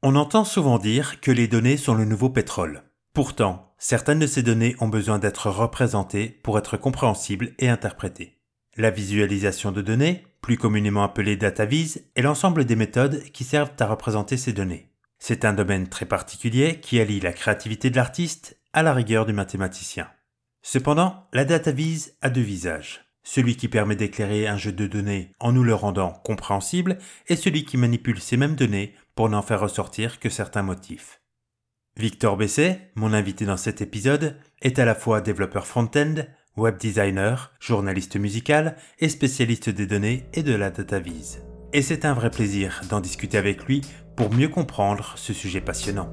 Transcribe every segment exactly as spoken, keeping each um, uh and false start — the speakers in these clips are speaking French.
On entend souvent dire que les données sont le nouveau pétrole. Pourtant, certaines de ces données ont besoin d'être représentées pour être compréhensibles et interprétées. La visualisation de données, plus communément appelée data vise, est l'ensemble des méthodes qui servent à représenter ces données. C'est un domaine très particulier qui allie la créativité de l'artiste à la rigueur du mathématicien. Cependant, la data vise a deux visages. Celui qui permet d'éclairer un jeu de données en nous le rendant compréhensible et celui qui manipule ces mêmes données pour n'en faire ressortir que certains motifs. Victor Besset, mon invité dans cet épisode, est à la fois développeur front-end, web designer, journaliste musical et spécialiste des données et de la data vise. Et c'est un vrai plaisir d'en discuter avec lui pour mieux comprendre ce sujet passionnant.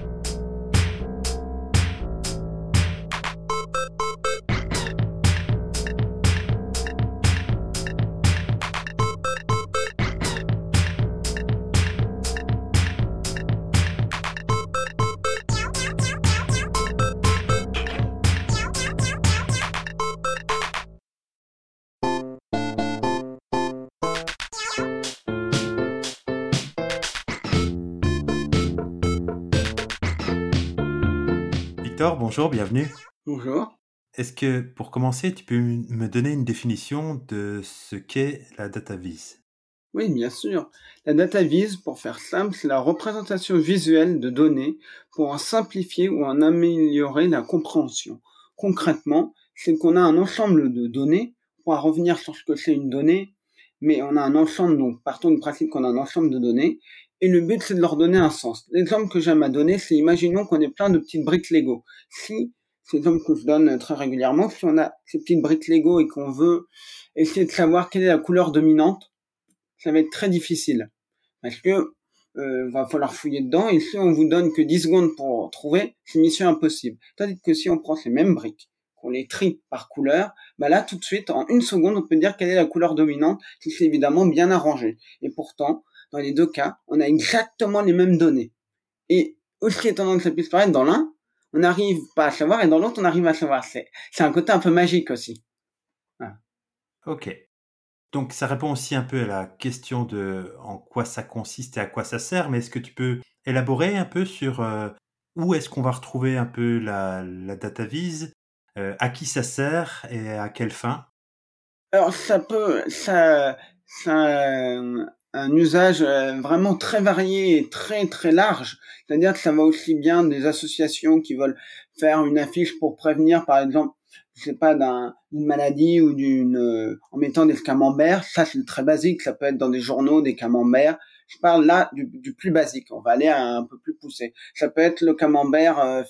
Victor, bonjour, bienvenue. Bonjour. Est-ce que, pour commencer, tu peux me donner une définition de ce qu'est la data vise ? Oui, bien sûr. La data vise, pour faire simple, c'est la représentation visuelle de données pour en simplifier ou en améliorer la compréhension. Concrètement, c'est qu'on a un ensemble de données. On va revenir sur ce que c'est une donnée, mais on a un ensemble, donc partons du principe qu'on a un ensemble de données, et le but c'est de leur donner un sens. L'exemple que j'aime à donner, c'est imaginons qu'on ait plein de petites briques Lego. Si, c'est l'exemple que je donne très régulièrement, si on a ces petites briques Lego et qu'on veut essayer de savoir quelle est la couleur dominante, ça va être très difficile parce que euh, va falloir fouiller dedans et si on vous donne que dix secondes pour trouver, c'est mission impossible. Tandis que si on prend ces mêmes briques, qu'on les trie par couleur, bah là tout de suite en une seconde on peut dire quelle est la couleur dominante si c'est évidemment bien arrangé. Et pourtant, dans les deux cas, on a exactement les mêmes données. Et aussi étonnant que ça puisse paraître, dans l'un, on n'arrive pas à savoir et dans l'autre on arrive à savoir. C'est, c'est un côté un peu magique aussi. Voilà. Ok. Donc ça répond aussi un peu à la question de en quoi ça consiste et à quoi ça sert, mais est-ce que tu peux élaborer un peu sur euh, où est-ce qu'on va retrouver un peu la, la data vise, euh, à qui ça sert et à quelle fin ? Alors ça peut, ça, ça a un, un usage euh, vraiment très varié et très très large. C'est-à-dire que ça va aussi bien des associations qui veulent faire une affiche pour prévenir, par exemple, je sais pas, d'un, d'une maladie ou d'une, euh, en mettant des camemberts. Ça c'est très basique. Ça peut être dans des journaux des camemberts. Je parle là du, du plus basique. On va aller à un peu plus poussé. Ça peut être le camembert euh,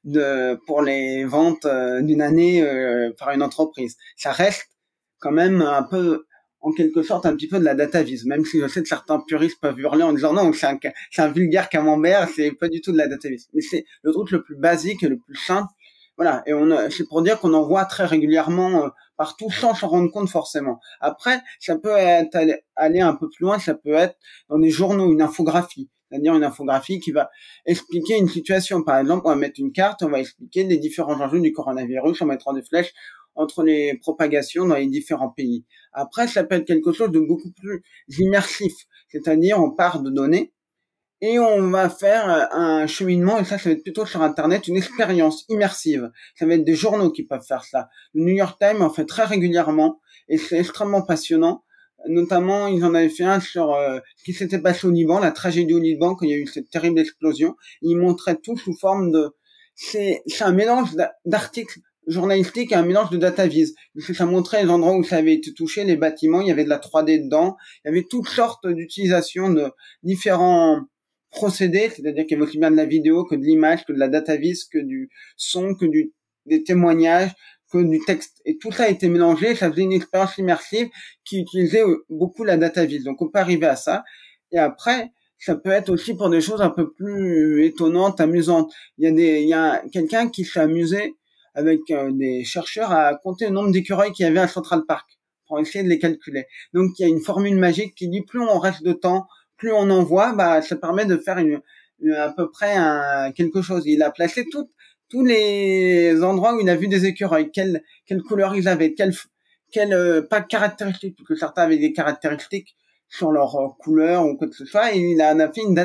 de pour les ventes euh, d'une année euh, par une entreprise. Ça reste quand même un peu, en quelque sorte, un petit peu de la data vise, même si je sais que certains puristes peuvent hurler en disant non, c'est un, c'est un vulgaire camembert, c'est pas du tout de la data vise. Mais c'est le truc le plus basique et le plus simple. Voilà. Et on, c'est pour dire qu'on en voit très régulièrement euh, partout sans s'en rendre compte forcément. Après, ça peut être aller, aller un peu plus loin, ça peut être dans des journaux, une infographie. C'est-à-dire une infographie qui va expliquer une situation. Par exemple, on va mettre une carte, on va expliquer les différents enjeux du coronavirus en mettant des flèches entre les propagations dans les différents pays. Après, ça peut être quelque chose de beaucoup plus immersif. C'est-à-dire, on part de données et on va faire un cheminement, et ça, ça va être plutôt sur Internet, une expérience immersive. Ça va être des journaux qui peuvent faire ça. Le New York Times en fait très régulièrement et c'est extrêmement passionnant. Notamment, ils en avaient fait un sur euh, ce qui s'était passé au Liban, la tragédie au Liban, quand il y a eu cette terrible explosion. Ils montraient tout sous forme de... C'est, c'est un mélange d'articles journalistiques et un mélange de data vise. Parce que ça montrait les endroits où ça avait été touché, les bâtiments, il y avait de la trois D dedans, il y avait toutes sortes d'utilisations de différents procédés, c'est-à-dire qu'il y avait aussi bien de la vidéo que de l'image, que de la data vise, que du son, que du, des témoignages, que du texte. Et tout ça a été mélangé, ça faisait une expérience immersive qui utilisait beaucoup la data vise. Donc on peut arriver à ça. Et après, ça peut être aussi pour des choses un peu plus étonnantes, amusantes. Il y a des, il y a quelqu'un qui s'est amusé avec euh, des chercheurs à compter le nombre d'écureuils qu'il y avait à Central Park pour essayer de les calculer. Donc il y a une formule magique qui dit plus on reste de temps, plus on en voit, bah ça permet de faire une, une à peu près un, quelque chose. Il a placé tout, tous les endroits où il a vu des écureuils, quelle quelle couleur ils avaient, quelle quelle euh, pas de caractéristiques, parce que certains avaient des caractéristiques sur leur euh, couleur ou quoi que ce soit, et il en a fait une data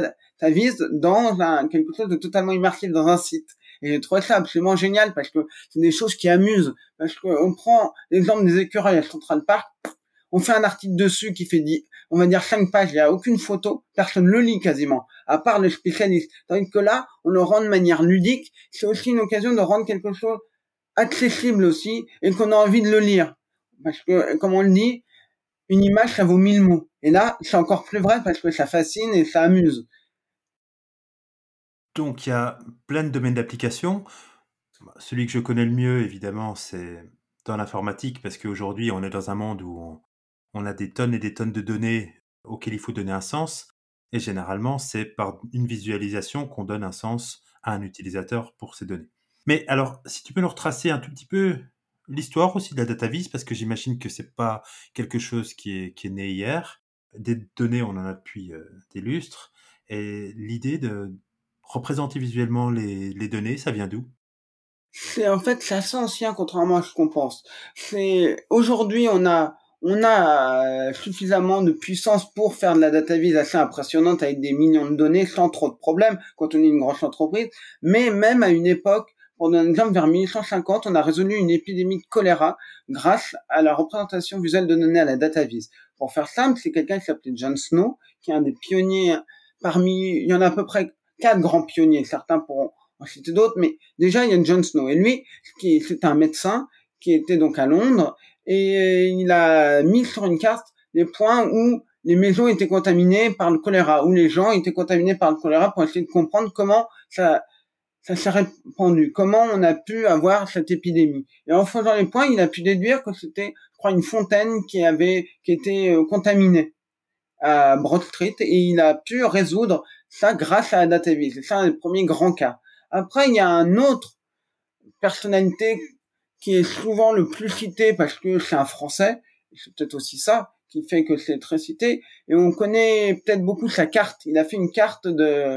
database dans un, quelque chose de totalement immersif dans un site. Et j'ai trouvé ça absolument génial parce que c'est des choses qui amusent. Parce qu'on prend l'exemple des écureuils à Central Park, on fait un article dessus qui fait dix, on va dire cinq pages, il n'y a aucune photo, personne le lit quasiment, à part le spécialiste. Tandis que là, on le rend de manière ludique, c'est aussi une occasion de rendre quelque chose accessible aussi et qu'on a envie de le lire. Parce que, comme on le dit, une image, ça vaut mille mots. Et là, c'est encore plus vrai parce que ça fascine et ça amuse. Donc, il y a plein de domaines d'application. Celui que je connais le mieux, évidemment, c'est dans l'informatique, parce qu'aujourd'hui, on est dans un monde où on, on a des tonnes et des tonnes de données auxquelles il faut donner un sens. Et généralement, c'est par une visualisation qu'on donne un sens à un utilisateur pour ces données. Mais alors, si tu peux nous retracer un tout petit peu l'histoire aussi de la data vis, parce que j'imagine que c'est pas quelque chose qui est, qui est né hier. Des données, on en a depuis euh, des lustres. Et l'idée de représenter visuellement les, les données, ça vient d'où? C'est en fait c'est assez ancien contrairement à ce qu'on pense. C'est aujourd'hui on a on a euh, suffisamment de puissance pour faire de la data vis assez impressionnante avec des millions de données sans trop de problèmes quand on est une grosse entreprise. Mais même à une époque, pour donner un exemple, vers mille huit cent cinquante, on a résolu une épidémie de choléra grâce à la représentation visuelle de données à la data vis. Pour faire simple, c'est quelqu'un qui s'appelait John Snow, qui est un des pionniers parmi, il y en a à peu près quatre grands pionniers, certains pourront en citer d'autres, mais déjà il y a John Snow, et lui, qui c'est un médecin qui était donc à Londres, et il a mis sur une carte les points où les maisons étaient contaminées par le choléra, où les gens étaient contaminés par le choléra pour essayer de comprendre comment ça ça s'est répandu, comment on a pu avoir cette épidémie. Et en faisant les points, il a pu déduire que c'était, je crois, une fontaine qui avait qui était euh, contaminée à Broad Street, et il a pu résoudre ça grâce à la data vis. C'est ça le premier grand cas. Après, il y a un autre personnalité qui est souvent le plus cité parce que c'est un Français, c'est peut-être aussi ça qui fait que c'est très cité, et on connaît peut-être beaucoup sa carte. Il a fait une carte de,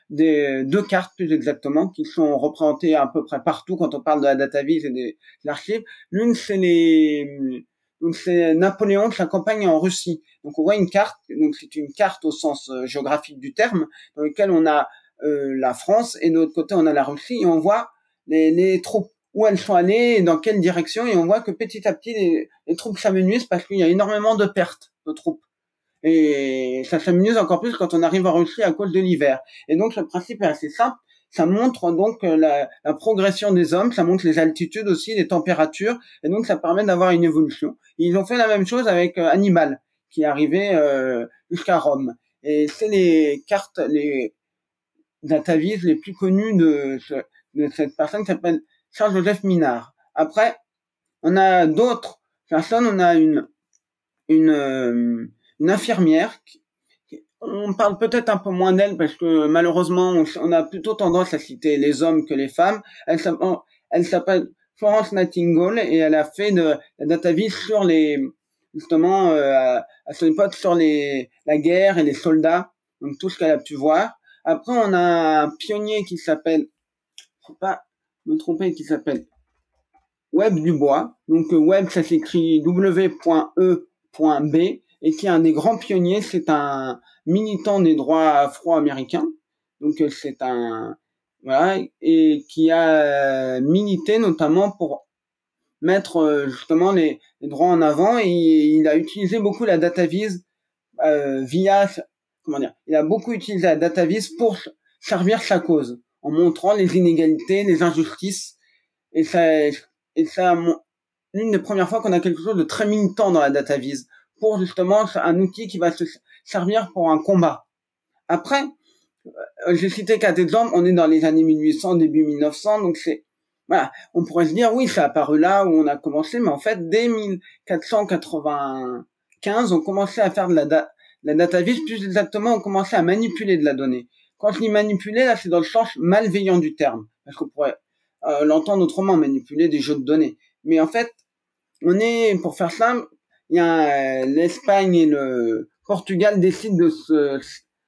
des deux cartes plus exactement, qui sont représentées à peu près partout quand on parle de la data vis et des archives. L'une, c'est les, donc c'est Napoléon, sa campagne en Russie. Donc on voit une carte, donc c'est une carte au sens euh, géographique du terme, dans laquelle on a euh, la France et de l'autre côté on a la Russie, et on voit les, les troupes, où elles sont allées et dans quelle direction, et on voit que petit à petit les, les troupes s'amenuisent parce qu'il y a énormément de pertes de troupes. Et ça s'amenuise encore plus quand on arrive en Russie à cause de l'hiver. Et donc le principe est assez simple. Ça montre donc la, la progression des hommes, ça montre les altitudes aussi, les températures, et donc ça permet d'avoir une évolution. Et ils ont fait la même chose avec euh, Hannibal, qui est arrivé euh, jusqu'à Rome. Et c'est les cartes, les datavis les plus connues de, de cette personne qui s'appelle Charles-Joseph Minard. Après, on a d'autres personnes, on a une une, euh, une infirmière. Qui, on parle peut-être un peu moins d'elle parce que malheureusement, on, on a plutôt tendance à citer les hommes que les femmes. Elle, elle s'appelle Florence Nightingale et elle a fait de la data vis sur les justement euh, à, à son époque sur les la guerre et les soldats, donc tout ce qu'elle a pu voir. Après, on a un pionnier qui s'appelle, faut pas me tromper, qui s'appelle Webb Dubois. Donc Webb, ça s'écrit W E B, et qui est un des grands pionniers. C'est un militant des droits afro-américains. Donc c'est un voilà, et qui a milité notamment pour mettre justement les, les droits en avant, et il a utilisé beaucoup la data vis euh, via comment dire, il a beaucoup utilisé la data vis pour servir sa cause, en montrant les inégalités, les injustices, et ça, et ça, l'une des premières fois qu'on a quelque chose de très militant dans la data vis, pour justement un outil qui va se servir pour un combat. Après, euh, j'ai cité quatre exemples, on est dans les années mille huit cents, début mille neuf cents, donc c'est, voilà, on pourrait se dire, oui, ça a apparu là où on a commencé, mais en fait, dès mille quatre cent quatre-vingt-quinze, on commençait à faire de la data, la data vis, plus exactement, on commençait à manipuler de la donnée. Quand je dis manipuler, là, c'est dans le sens malveillant du terme, parce qu'on pourrait euh, l'entendre autrement, manipuler des jeux de données. Mais en fait, on est, pour faire simple, il y a euh, l'Espagne et le Portugal décident de se,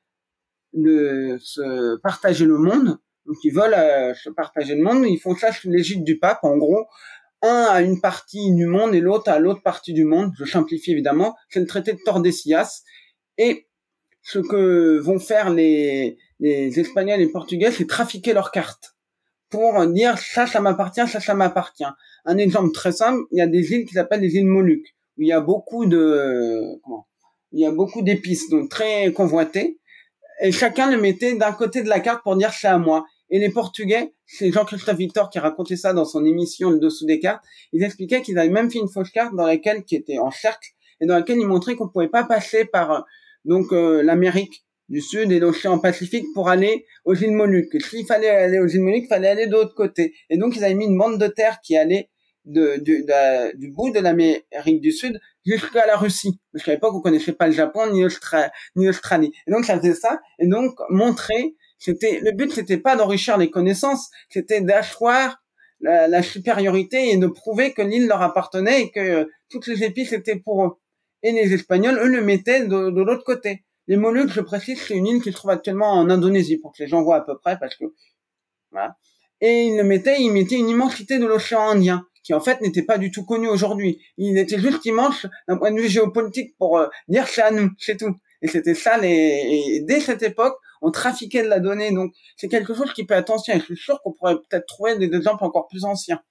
de se partager le monde. Donc ils veulent euh, se partager le monde, ils font ça sous l'égide du pape, en gros. Un à une partie du monde et l'autre à l'autre partie du monde. Je simplifie évidemment. C'est le traité de Tordesillas. Et ce que vont faire les, les Espagnols et les Portugais, c'est trafiquer leurs cartes pour dire ça, ça m'appartient, ça, ça m'appartient. Un exemple très simple, il y a des îles qui s'appellent les îles Moluques, où il y a beaucoup de, comment, il y a beaucoup d'épices, donc très convoitées, et chacun le mettait d'un côté de la carte pour dire c'est à moi. Et les Portugais, c'est Jean-Christophe Victor qui racontait ça dans son émission Le Dessous des cartes, ils expliquaient qu'ils avaient même fait une fausse carte dans laquelle, qui était en cercle, et dans laquelle ils montraient qu'on pouvait pas passer par, donc, euh, l'Amérique du Sud et l'océan Pacifique pour aller aux îles Moluques. S'il fallait aller aux îles Moluques, il fallait aller de l'autre côté. Et donc, ils avaient mis une bande de terre qui allait de, de, de, du bout de l'Amérique du Sud jusqu'à la Russie. Parce qu'à l'époque, on connaissait pas le Japon ni l'Austra- ni l'Australie. Et donc, ça faisait ça. Et donc, montrer, c'était, le but, c'était pas d'enrichir les connaissances, c'était d'asseoir la, la supériorité et de prouver que l'île leur appartenait et que euh, toutes les épices étaient pour eux. Et les Espagnols, eux, le mettaient de, de l'autre côté. Les Moluques, je précise, c'est une île qui se trouve actuellement en Indonésie, pour que les gens voient à peu près, parce que, voilà. Et ils le mettaient, ils mettaient une immensité de l'océan Indien, qui en fait n'était pas du tout connu aujourd'hui. Il était juste immense d'un point de vue géopolitique pour euh, dire c'est à nous, c'est tout. Et c'était ça, les, et dès cette époque, on trafiquait de la donnée, donc c'est quelque chose qui peut être ancien, et je suis sûr qu'on pourrait peut-être trouver des exemples encore plus anciens.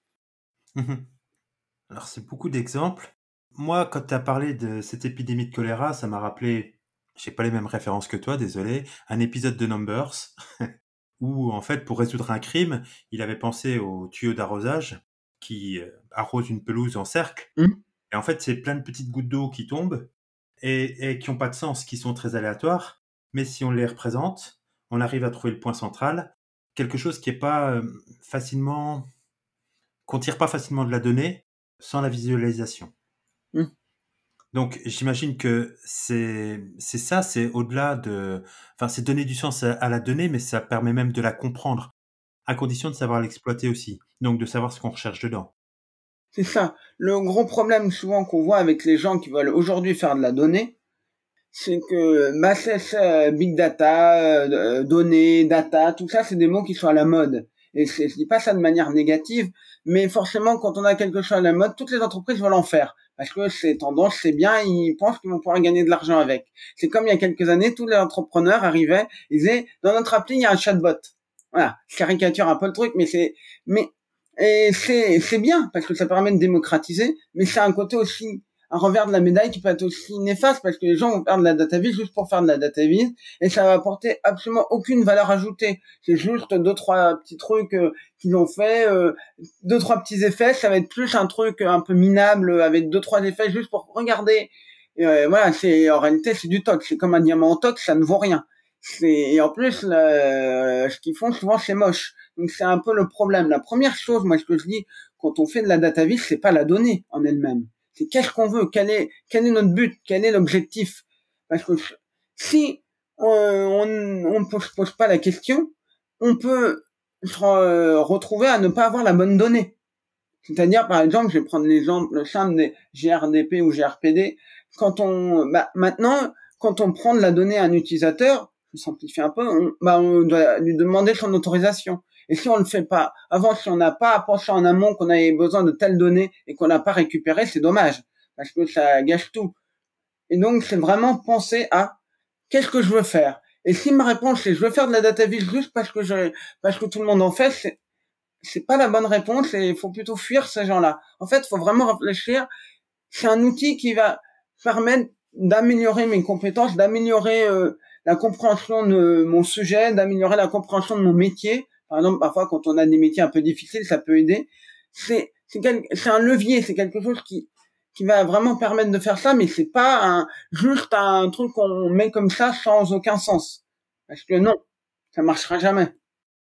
Alors, c'est beaucoup d'exemples. Moi, quand tu as parlé de cette épidémie de choléra, ça m'a rappelé, j'ai pas les mêmes références que toi, désolé, un épisode de Numbers, où, en fait, pour résoudre un crime, il avait pensé au tuyau d'arrosage qui euh, arrose une pelouse en cercle. Mmh. Et en fait, c'est plein de petites gouttes d'eau qui tombent et, et qui n'ont pas de sens, qui sont très aléatoires. Mais si on les représente, on arrive à trouver le point central, quelque chose qui est pas euh, facilement, qu'on tire pas facilement de la donnée sans la visualisation. Mmh. Donc, j'imagine que c'est c'est ça, c'est au-delà de, enfin, c'est donner du sens à, à la donnée, mais ça permet même de la comprendre, à condition de savoir l'exploiter aussi. Donc, de savoir ce qu'on recherche dedans. C'est ça. Le gros problème souvent qu'on voit avec les gens qui veulent aujourd'hui faire de la donnée, c'est que bah, c'est, c'est, big data, euh, données, data, tout ça, c'est des mots qui sont à la mode. Et c'est, je dis pas ça de manière négative, mais forcément, quand on a quelque chose à la mode, toutes les entreprises veulent en faire. Parce que c'est tendance, c'est bien, ils pensent qu'ils vont pouvoir gagner de l'argent avec. C'est comme il y a quelques années, tous les entrepreneurs arrivaient, ils disaient, dans notre appli, il y a un chatbot. Voilà. Je caricature un peu le truc, mais c'est, mais, et c'est, c'est bien, parce que ça permet de démocratiser, mais c'est un côté aussi, un revers de la médaille qui peut être aussi néfaste parce que les gens vont faire de la data viz juste pour faire de la data viz et ça va apporter absolument aucune valeur ajoutée. C'est juste deux, trois petits trucs euh, qu'ils ont fait, euh, deux, trois petits effets. Ça va être plus un truc un peu minable avec deux, trois effets juste pour regarder. Et, euh, voilà, c'est, en réalité, c'est du toc. C'est comme un diamant en toc, ça ne vaut rien. C'est, et en plus, le, ce qu'ils font souvent, c'est moche. Donc c'est un peu le problème. La première chose, moi, ce que je dis, quand on fait de la data viz, c'est pas la donnée en elle-même. C'est qu'est-ce qu'on veut, quel est, quel est notre but, quel est l'objectif. Parce que si on on ne pose, pose pas la question, on peut se retrouver à ne pas avoir la bonne donnée. C'est-à-dire, par exemple, je vais prendre l'exemple simple des G R D P ou G R P D. Quand on, bah, maintenant, quand on prend de la donnée à un utilisateur, je simplifie un peu, on, bah, on doit lui demander son autorisation. Et si on le fait pas, avant, si on n'a pas pensé en amont qu'on avait besoin de telles données et qu'on n'a pas récupéré, c'est dommage. Parce que ça gâche tout. Et donc, c'est vraiment penser à qu'est-ce que je veux faire. Et si ma réponse c'est je veux faire de la data viz juste parce que je, parce que tout le monde en fait, c'est, c'est pas la bonne réponse et il faut plutôt fuir ces gens-là. En fait, il faut vraiment réfléchir. C'est un outil qui va permettre d'améliorer mes compétences, d'améliorer euh, la compréhension de mon sujet, d'améliorer la compréhension de mon métier. Par exemple, parfois, quand on a des métiers un peu difficiles, ça peut aider. C'est, c'est, quel, c'est un levier, c'est quelque chose qui, qui va vraiment permettre de faire ça, mais c'est pas un, juste un truc qu'on met comme ça sans aucun sens. Parce que non, ça marchera jamais.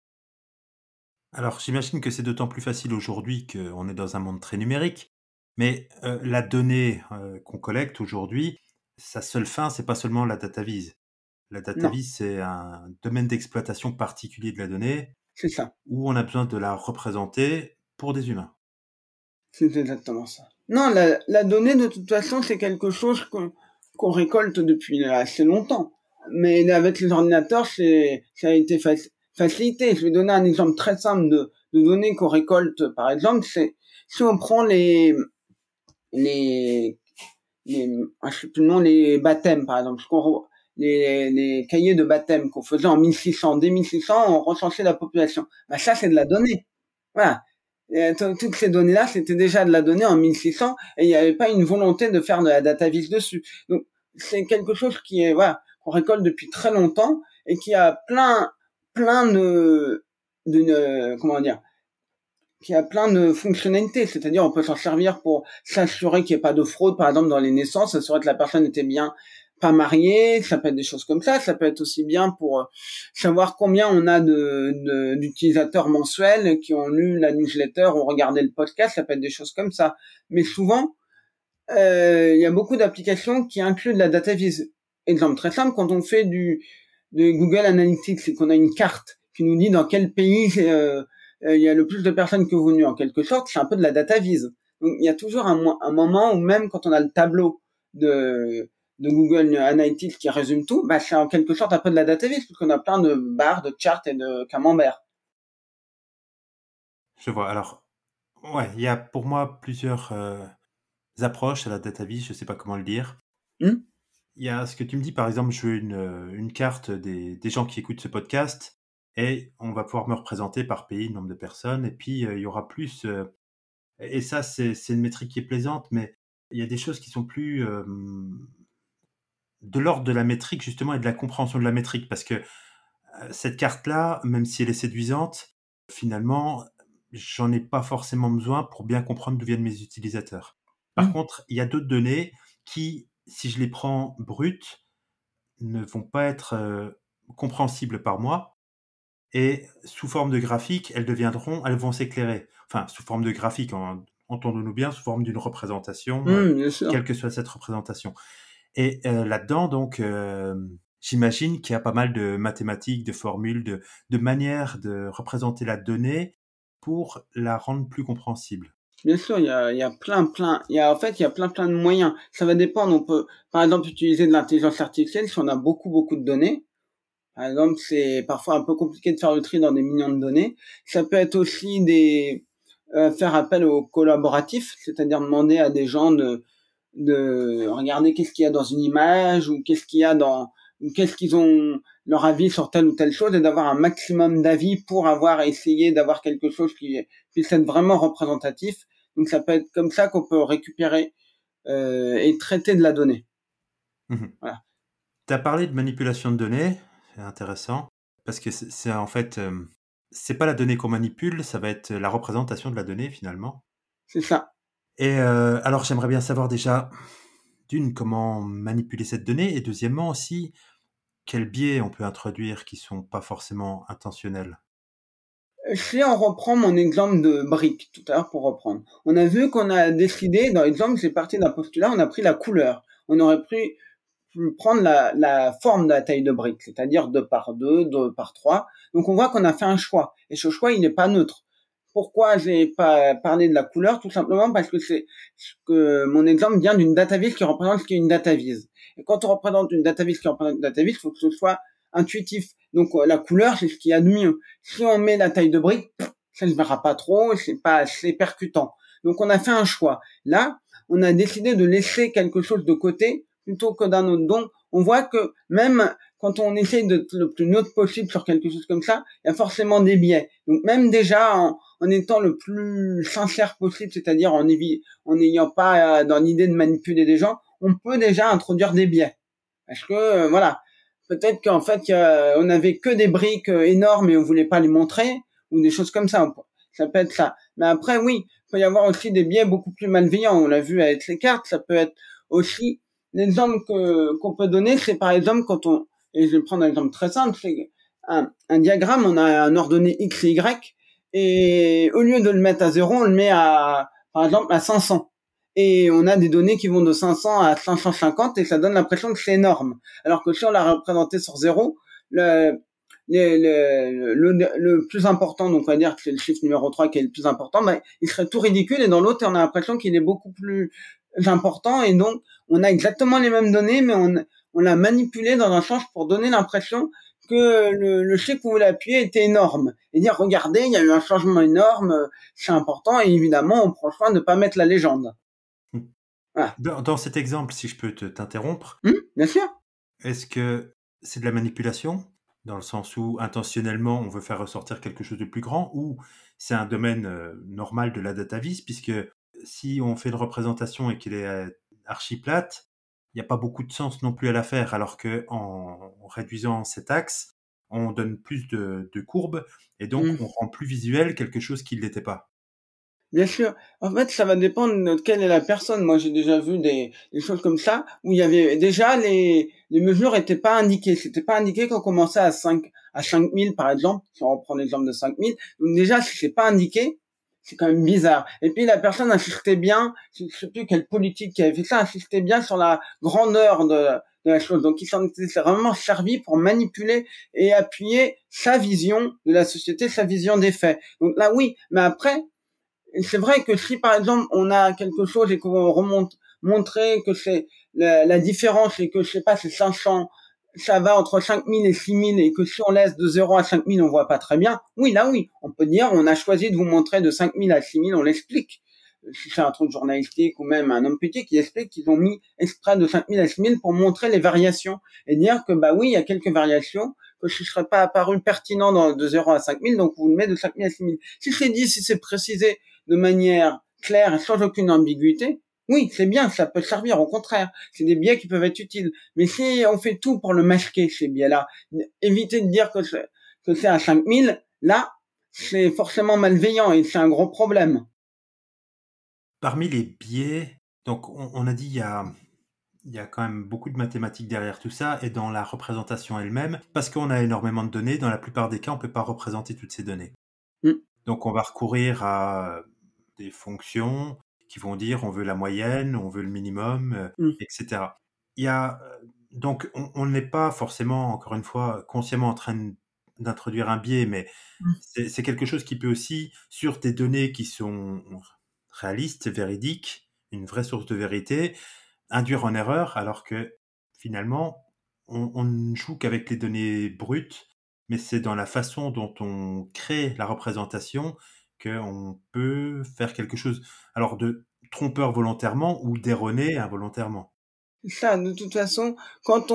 Alors, j'imagine que c'est d'autant plus facile aujourd'hui qu'on est dans un monde très numérique. Mais euh, la donnée euh, qu'on collecte aujourd'hui, sa seule fin, c'est pas seulement la data viz. La data Non, viz, c'est un domaine d'exploitation particulier de la donnée c'est ça. où on a besoin de la représenter pour des humains. C'est exactement ça. Non, la, la donnée, de toute façon, c'est quelque chose qu'on, qu'on récolte depuis assez longtemps. Mais avec les ordinateurs, c'est, ça a été fa- facilité. Je vais donner un exemple très simple de, de données qu'on récolte, par exemple, c'est, si on prend les, les, les, ah, je sais plus le nom, les baptêmes, par exemple. les, les cahiers de baptême qu'on faisait en mille six cents. Dès mille six cents, on recensait la population. Bah, ça, c'est de la donnée. Voilà. Et toutes ces données-là, c'était déjà de la donnée en mille six cents et il n'y avait pas une volonté de faire de la data vis dessus. Donc, c'est quelque chose qui est, voilà, qu'on récolte depuis très longtemps et qui a plein, plein de, d'une, comment dire, qui a plein de fonctionnalités. C'est-à-dire, on peut s'en servir pour s'assurer qu'il n'y ait pas de fraude, par exemple, dans les naissances, s'assurer que la personne était bien pas mariée, ça peut être des choses comme ça. Ça peut être aussi bien pour savoir combien on a de, de d'utilisateurs mensuels qui ont lu la newsletter ou regardé le podcast. Ça peut être des choses comme ça. Mais souvent, euh, il y a beaucoup d'applications qui incluent de la data vis. Exemple très simple, quand on fait du de Google Analytics et qu'on a une carte qui nous dit dans quel pays euh, il y a le plus de personnes que venues en quelque sorte, c'est un peu de la data vis. Donc il y a toujours un, un moment où même quand on a le tableau de de Google Analytics qui résume tout, bah c'est en quelque sorte un peu de la data vis, puisqu'on a plein de barres, de charts et de camemberts. Je vois. Alors, ouais, il y a pour moi plusieurs euh, approches à la data vis, je sais pas comment le dire. Hmm Il y a ce que tu me dis, par exemple, je veux une, une carte des, des gens qui écoutent ce podcast et on va pouvoir me représenter par pays, nombre de personnes, et puis euh, il y aura plus... Euh, et ça, c'est, c'est une métrique qui est plaisante, mais il y a des choses qui sont plus euh, de l'ordre de la métrique, justement, et de la compréhension de la métrique, parce que euh, cette carte-là, même si elle est séduisante, finalement, j'en ai pas forcément besoin pour bien comprendre d'où viennent mes utilisateurs. Par hmm contre, il y a d'autres données qui, si je les prends brutes, ne vont pas être euh, compréhensibles par moi, et sous forme de graphique, elles deviendront, elles vont s'éclairer. Enfin, sous forme de graphique, en, entendons-nous bien, sous forme d'une représentation, euh, Hmm, bien sûr. quelle que soit cette représentation. Et euh, là-dedans, donc, euh, j'imagine qu'il y a pas mal de mathématiques, de formules, de, de manières de représenter la donnée pour la rendre plus compréhensible. Bien sûr, il y a, il y a plein, plein, il y a, en fait, il y a plein, plein de moyens. Ça va dépendre. On peut, par exemple, utiliser de l'intelligence artificielle si on a beaucoup, beaucoup de données. Par exemple, c'est parfois un peu compliqué de faire le tri dans des millions de données. Ça peut être aussi des, euh, faire appel au collaboratif, c'est-à-dire demander à des gens de, de regarder qu'est-ce qu'il y a dans une image ou qu'est-ce qu'il y a dans, ou qu'est-ce qu'ils ont leur avis sur telle ou telle chose et d'avoir un maximum d'avis pour avoir essayé d'avoir quelque chose qui puisse être vraiment représentatif. Donc ça peut être comme ça qu'on peut récupérer euh, et traiter de la donnée. Mmh. Voilà. Tu as parlé de manipulation de données, c'est intéressant, parce que c'est, c'est en fait, euh, c'est pas la donnée qu'on manipule, ça va être la représentation de la donnée finalement. C'est ça. Et euh, alors j'aimerais bien savoir déjà, d'une, comment manipuler cette donnée, et deuxièmement aussi, quels biais on peut introduire qui sont pas forcément intentionnels. Si on reprend mon exemple de brique tout à l'heure pour reprendre, on a vu qu'on a décidé, dans l'exemple, j'ai parti d'un postulat, on a pris la couleur. On aurait pris prendre la, la forme de la taille de brique, c'est-à-dire deux par deux, deux par trois. Donc on voit qu'on a fait un choix. Et ce choix, il n'est pas neutre. Pourquoi j'ai pas parlé de la couleur? Tout simplement parce que c'est que mon exemple vient d'une data vis qui représente ce qu'est une data vis. Et quand on représente une data vis qui représente une data vis, il faut que ce soit intuitif. Donc la couleur, c'est ce qu'il y a de mieux. Si on met la taille de brique, ça ne se verra pas trop, c'est pas assez percutant. Donc on a fait un choix. Là, on a décidé de laisser quelque chose de côté plutôt que d'un autre. Donc, on voit que même quand on essaye d'être le plus neutre possible sur quelque chose comme ça, il y a forcément des biais. Donc, même déjà, en, en étant le plus sincère possible, c'est-à-dire en n'ayant pas euh, dans l'idée de manipuler des gens, on peut déjà introduire des biais. Parce que, euh, voilà, peut-être qu'en fait, euh, on n'avait que des briques euh, énormes et on voulait pas les montrer, ou des choses comme ça. Ça peut être ça. Mais après, oui, il peut y avoir aussi des biais beaucoup plus malveillants. On l'a vu avec les cartes, ça peut être aussi... L'exemple que, qu'on peut donner, c'est par exemple quand on, et je vais prendre un exemple très simple, c'est un, un diagramme, on a un ordonnée X et Y, et au lieu de le mettre à zéro, on le met à, par exemple, à cinq cents. Et on a des données qui vont de cinq cents à cinq cent cinquante, et ça donne l'impression que c'est énorme. Alors que si on l'a représenté sur zéro, le, le, le, le, le plus important, donc on va dire que c'est le chiffre numéro trois qui est le plus important, ben, il serait tout ridicule, et dans l'autre, on a l'impression qu'il est beaucoup plus important, et donc, on a exactement les mêmes données, mais on, on l'a manipulé dans un sens pour donner l'impression que le, le chiffre qu'on voulait appuyer était énorme. Et dire, regardez, il y a eu un changement énorme, c'est important, et évidemment, on prend soin de ne pas mettre la légende. Voilà. Dans, dans cet exemple, si je peux te, t'interrompre, Hum, bien sûr. Est-ce que c'est de la manipulation, dans le sens où intentionnellement on veut faire ressortir quelque chose de plus grand, ou c'est un domaine euh, normal de la data vis, puisque si on fait une représentation et qu'elle est euh, archi plate, il n'y a pas beaucoup de sens non plus à la faire, alors que en réduisant cet axe, on donne plus de, de courbes et donc on rend plus visuel quelque chose qui ne l'était pas. Bien sûr. En fait, ça va dépendre de quelle est la personne. Moi, j'ai déjà vu des, des choses comme ça où il y avait déjà les, les mesures étaient pas indiquées. C'était pas indiqué qu'on commençait à cinq, à cinq mille, par exemple. Si on reprend l'exemple de cinq mille. Donc déjà, si c'est pas indiqué, c'est quand même bizarre. Et puis, la personne insistait bien, je sais plus quelle politique qui avait fait ça, insistait bien sur la grandeur de, de la chose. Donc, il s'en était vraiment servi pour manipuler et appuyer sa vision de la société, sa vision des faits. Donc là, oui. Mais après, et c'est vrai que si par exemple on a quelque chose et qu'on remonte montrer que c'est la, la différence et que je sais pas c'est cinq cents, ça va entre cinq mille et six mille et que si on laisse de zéro à cinq mille on voit pas très bien, oui là oui on peut dire on a choisi de vous montrer de cinq mille à six mille, on l'explique. Si c'est un truc journalistique ou même un homme politique qui explique qu'ils ont mis exprès de cinq mille à six mille pour montrer les variations et dire que bah oui il y a quelques variations que ce serait pas apparu pertinent dans, de zéro à cinq mille, donc vous le mettez de cinq mille à six mille. Si c'est dit, si c'est précisé de manière claire et sans aucune ambiguïté, oui, c'est bien, ça peut servir, au contraire. C'est des biais qui peuvent être utiles. Mais si on fait tout pour le masquer, ces biais-là, éviter de dire que c'est, que c'est à cinq mille, là, c'est forcément malveillant et c'est un gros problème. Parmi les biais, donc on, on a dit il y a, il y a quand même beaucoup de mathématiques derrière tout ça et dans la représentation elle-même, parce qu'on a énormément de données, dans la plupart des cas, on ne peut pas représenter toutes ces données. Mm. Donc on va recourir à des fonctions qui vont dire on veut la moyenne, on veut le minimum, euh, Mm. et cetera. Il y a, euh, donc on on n'est pas forcément, encore une fois, consciemment en train de- d'introduire un biais, mais c'est c'est quelque chose qui peut aussi, sur des données qui sont réalistes, véridiques, une vraie source de vérité, induire en erreur, alors que finalement, on, on ne joue qu'avec les données brutes, mais c'est dans la façon dont on crée la représentation qu'on peut faire quelque chose, alors de trompeur volontairement ou d'erroné involontairement. Ça, de toute façon, quand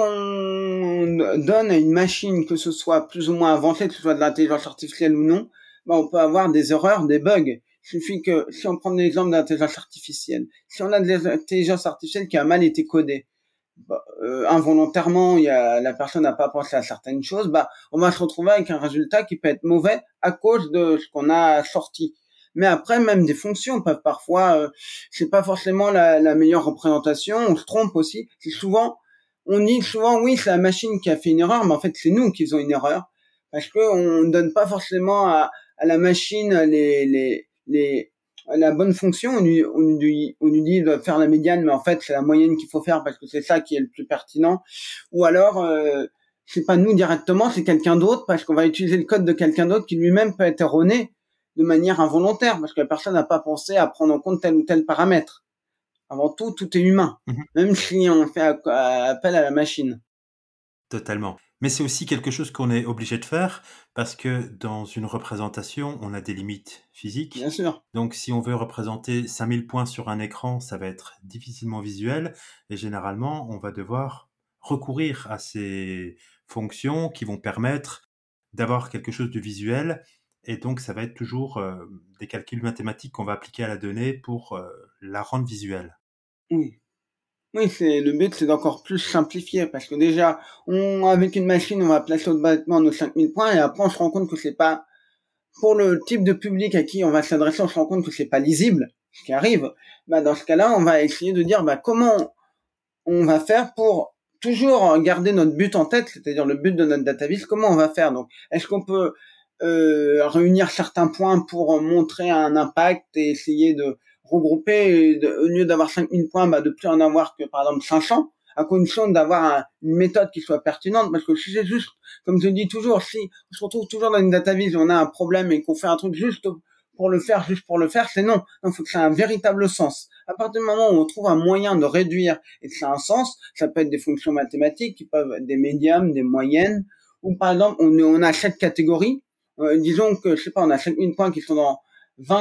on donne à une machine, que ce soit plus ou moins avancé, que ce soit de l'intelligence artificielle ou non, ben on peut avoir des erreurs, des bugs. Il suffit que, si on prend l'exemple d'intelligence artificielle, si on a de l'intelligence artificielle qui a mal été codée, bah, euh, involontairement, il y a, la personne n'a pas pensé à certaines choses, bah, on va se retrouver avec un résultat qui peut être mauvais à cause de ce qu'on a sorti. Mais après, même des fonctions peuvent parfois, euh, c'est pas forcément la, la meilleure représentation. On se trompe aussi. C'est souvent, on dit souvent, oui, c'est la machine qui a fait une erreur, mais en fait, c'est nous qui faisons une erreur parce que on donne pas forcément à, à la machine les, les, les, la bonne fonction. On lui, on lui dit, on lui dit de faire la médiane, mais en fait, c'est la moyenne qu'il faut faire parce que c'est ça qui est le plus pertinent. Ou alors, euh, c'est pas nous directement, c'est quelqu'un d'autre parce qu'on va utiliser le code de quelqu'un d'autre qui lui-même peut être erroné de manière involontaire, parce que la personne n'a pas pensé à prendre en compte tel ou tel paramètre. Avant tout, tout est humain, Mhm. même si on fait appel à la machine. Totalement. Mais c'est aussi quelque chose qu'on est obligé de faire parce que dans une représentation, on a des limites Bien physiques. sûr. Donc si on veut représenter cinq mille points sur un écran, ça va être difficilement visuel et généralement, on va devoir recourir à ces fonctions qui vont permettre d'avoir quelque chose de visuel et donc ça va être toujours euh, des calculs mathématiques qu'on va appliquer à la donnée pour euh, la rendre visuelle. Oui. Oui, c'est le but, c'est d'encore plus simplifier, parce que déjà, on avec une machine, on va placer automatiquement nos cinq mille points, et après on se rend compte que c'est pas pour le type de public à qui on va s'adresser, on se rend compte que c'est pas lisible, ce qui arrive. Bah dans ce cas-là, on va essayer de dire bah comment on va faire pour toujours garder notre but en tête, c'est-à-dire le but de notre database, comment on va faire. Donc, est-ce qu'on peut euh, réunir certains points pour montrer un impact et essayer de regrouper, de, au lieu d'avoir cinq mille points, bah, de plus en avoir que par exemple cinq cents, à condition d'avoir un, une méthode qui soit pertinente, parce que si c'est juste, comme je dis toujours, si on se retrouve toujours dans une database, on a un problème et qu'on fait un truc juste pour le faire, juste pour le faire, c'est non. Il faut que ça ait un véritable sens. À partir du moment où on trouve un moyen de réduire et que ça a un sens, ça peut être des fonctions mathématiques qui peuvent être des médiums, des moyennes, ou par exemple, on, on a sept catégories. Euh, disons que, je sais pas, on a cinq mille points qui sont dans vingt,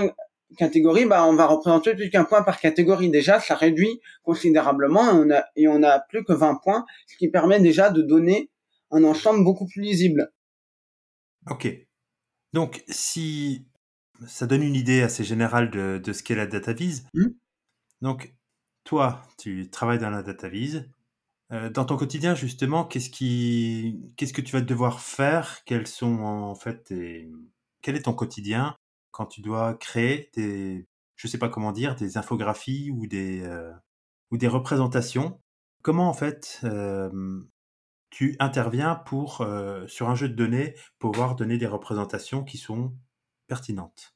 catégorie, bah, on va représenter plus qu'un point par catégorie. Déjà, ça réduit considérablement et on a, et on a plus que vingt points, ce qui permet déjà de donner un ensemble beaucoup plus lisible. Ok. Donc, si ça donne une idée assez générale de, de ce qu'est la data vise. Mmh. Donc, toi, tu travailles dans la data vise. Euh, dans ton quotidien, justement, qu'est-ce qui, qu'est-ce que tu vas devoir faire? Quels sont en fait tes, quel est ton quotidien quand tu dois créer des, je sais pas comment dire, des infographies ou des, euh, ou des représentations? Comment en fait euh, tu interviens pour euh, sur un jeu de données pouvoir donner des représentations qui sont pertinentes?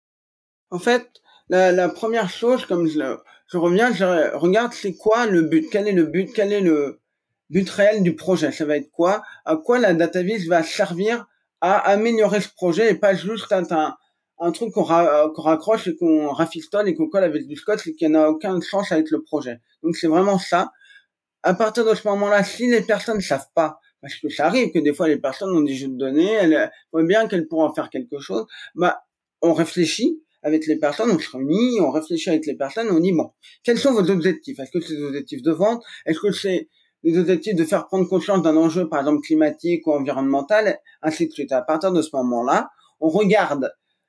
En fait, la, la première chose, comme je, je reviens, je regarde c'est quoi le but, quel est le but, quel est le but réel du projet, ça va être quoi, à quoi la data vise va servir à améliorer ce projet et pas juste un, un truc qu'on, ra, qu'on raccroche et qu'on rafistole et qu'on colle avec du scotch et qui n'a aucun sens avec le projet. Donc c'est vraiment ça. À partir de ce moment-là, si les personnes ne savent pas, parce que ça arrive que des fois les personnes ont des jeux de données, elles voient bien qu'elles pourront en faire quelque chose, bah on réfléchit avec les personnes, on se réunit, on réfléchit avec les personnes, on dit bon, quels sont vos objectifs? Est-ce que c'est des objectifs de vente? Est-ce que c'est des objectifs de faire prendre conscience d'un enjeu, par exemple climatique ou environnemental, ainsi de suite. À partir de ce moment-là, on regarde,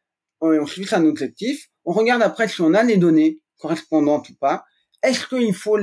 on suit un objectif, on regarde après si on a les données correspondantes ou pas. Est-ce qu'il faut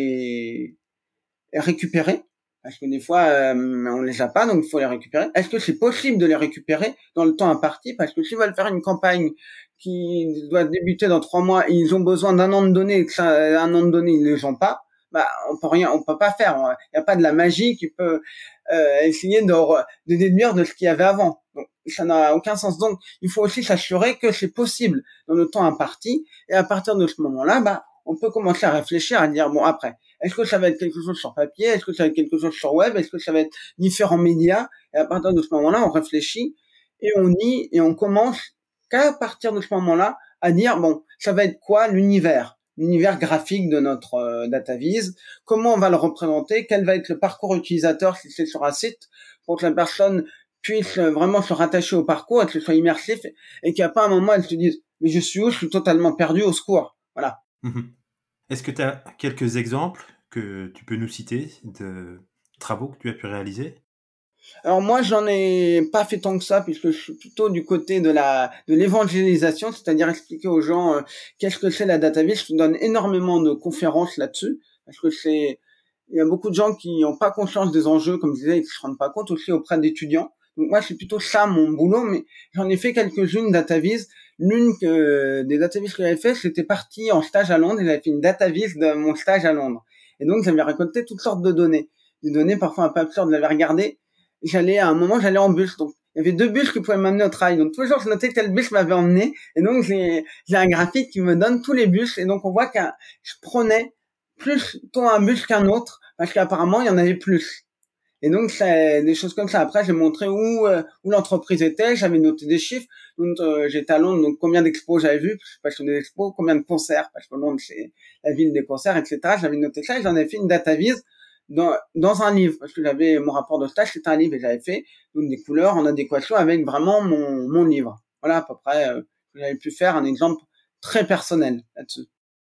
les récupérer? Parce que des fois, euh, on les a pas, donc il faut les récupérer. Est-ce que c'est possible de les récupérer dans le temps imparti? Parce que s'ils veulent faire une campagne qui doit débuter dans trois mois et ils ont besoin d'un an de données, et que ça, un an de données, ils ne les ont pas, bah, on peut rien, on peut pas faire. Il n'y a pas de la magie qui peut euh, essayer de, de déduire de ce qu'il y avait avant. Donc, ça n'a aucun sens. Donc, il faut aussi s'assurer que c'est possible dans le temps imparti. Et à partir de ce moment-là, bah, on peut commencer à réfléchir, à dire, bon, après, est-ce que ça va être quelque chose sur papier? Est-ce que ça va être quelque chose sur web? Est-ce que ça va être différents médias? Et à partir de ce moment-là, on réfléchit et on dit, et on commence qu'à partir de ce moment-là à dire, bon, ça va être quoi l'univers? L'univers graphique de notre euh, data vise, comment on va le représenter, quel va être le parcours utilisateur si c'est sur un site, pour que la personne puisse vraiment se rattacher au parcours et que ce soit immersif et qu'à pas un moment elle se dise mais je suis où, je suis totalement perdu, au secours. Voilà. Mmh. Est-ce que tu as quelques exemples que tu peux nous citer de travaux que tu as pu réaliser? Alors moi, j'en ai pas fait tant que ça, puisque je suis plutôt du côté de la de l'évangélisation, c'est-à-dire expliquer aux gens euh, qu'est-ce que c'est la data vise. Je donne énormément de conférences là-dessus, parce que c'est il y a beaucoup de gens qui n'ont pas conscience des enjeux, comme je disais, et qui se rendent pas compte aussi auprès d'étudiants. Donc moi, c'est plutôt ça mon boulot, mais j'en ai fait quelques-unes data vise. L'une que des data vise que j'avais fait, c'était parti en stage à Londres, et j'avais fait une data vise de mon stage à Londres. Et donc j'avais récolté toutes sortes de données, des données parfois un peu absurdes. J'avais regardé. J'allais à un moment, j'allais en bus, donc il y avait deux bus qui pouvaient m'amener au travail. Donc tous les jours, je notais quel bus m'avait emmené, et donc j'ai j'ai un graphique qui me donne tous les bus, et donc on voit que je prenais plus tôt un bus qu'un autre, parce qu'apparemment il y en avait plus. Et donc c'est des choses comme ça. Après, j'ai montré où euh, où l'entreprise était, j'avais noté des chiffres. Donc euh, j'étais à Londres, donc combien d'expos j'avais vu, parce que je suis passionné d'expos, combien de concerts, parce que Londres c'est la ville des concerts, et cetera. J'avais noté ça, et j'en ai fait une data vise dans dans un livre, parce que j'avais mon rapport de stage, c'était un livre et j'avais fait donc des couleurs en adéquation avec vraiment mon mon livre. Voilà à peu près. Euh, j'avais pu faire un exemple très personnel là-dessus.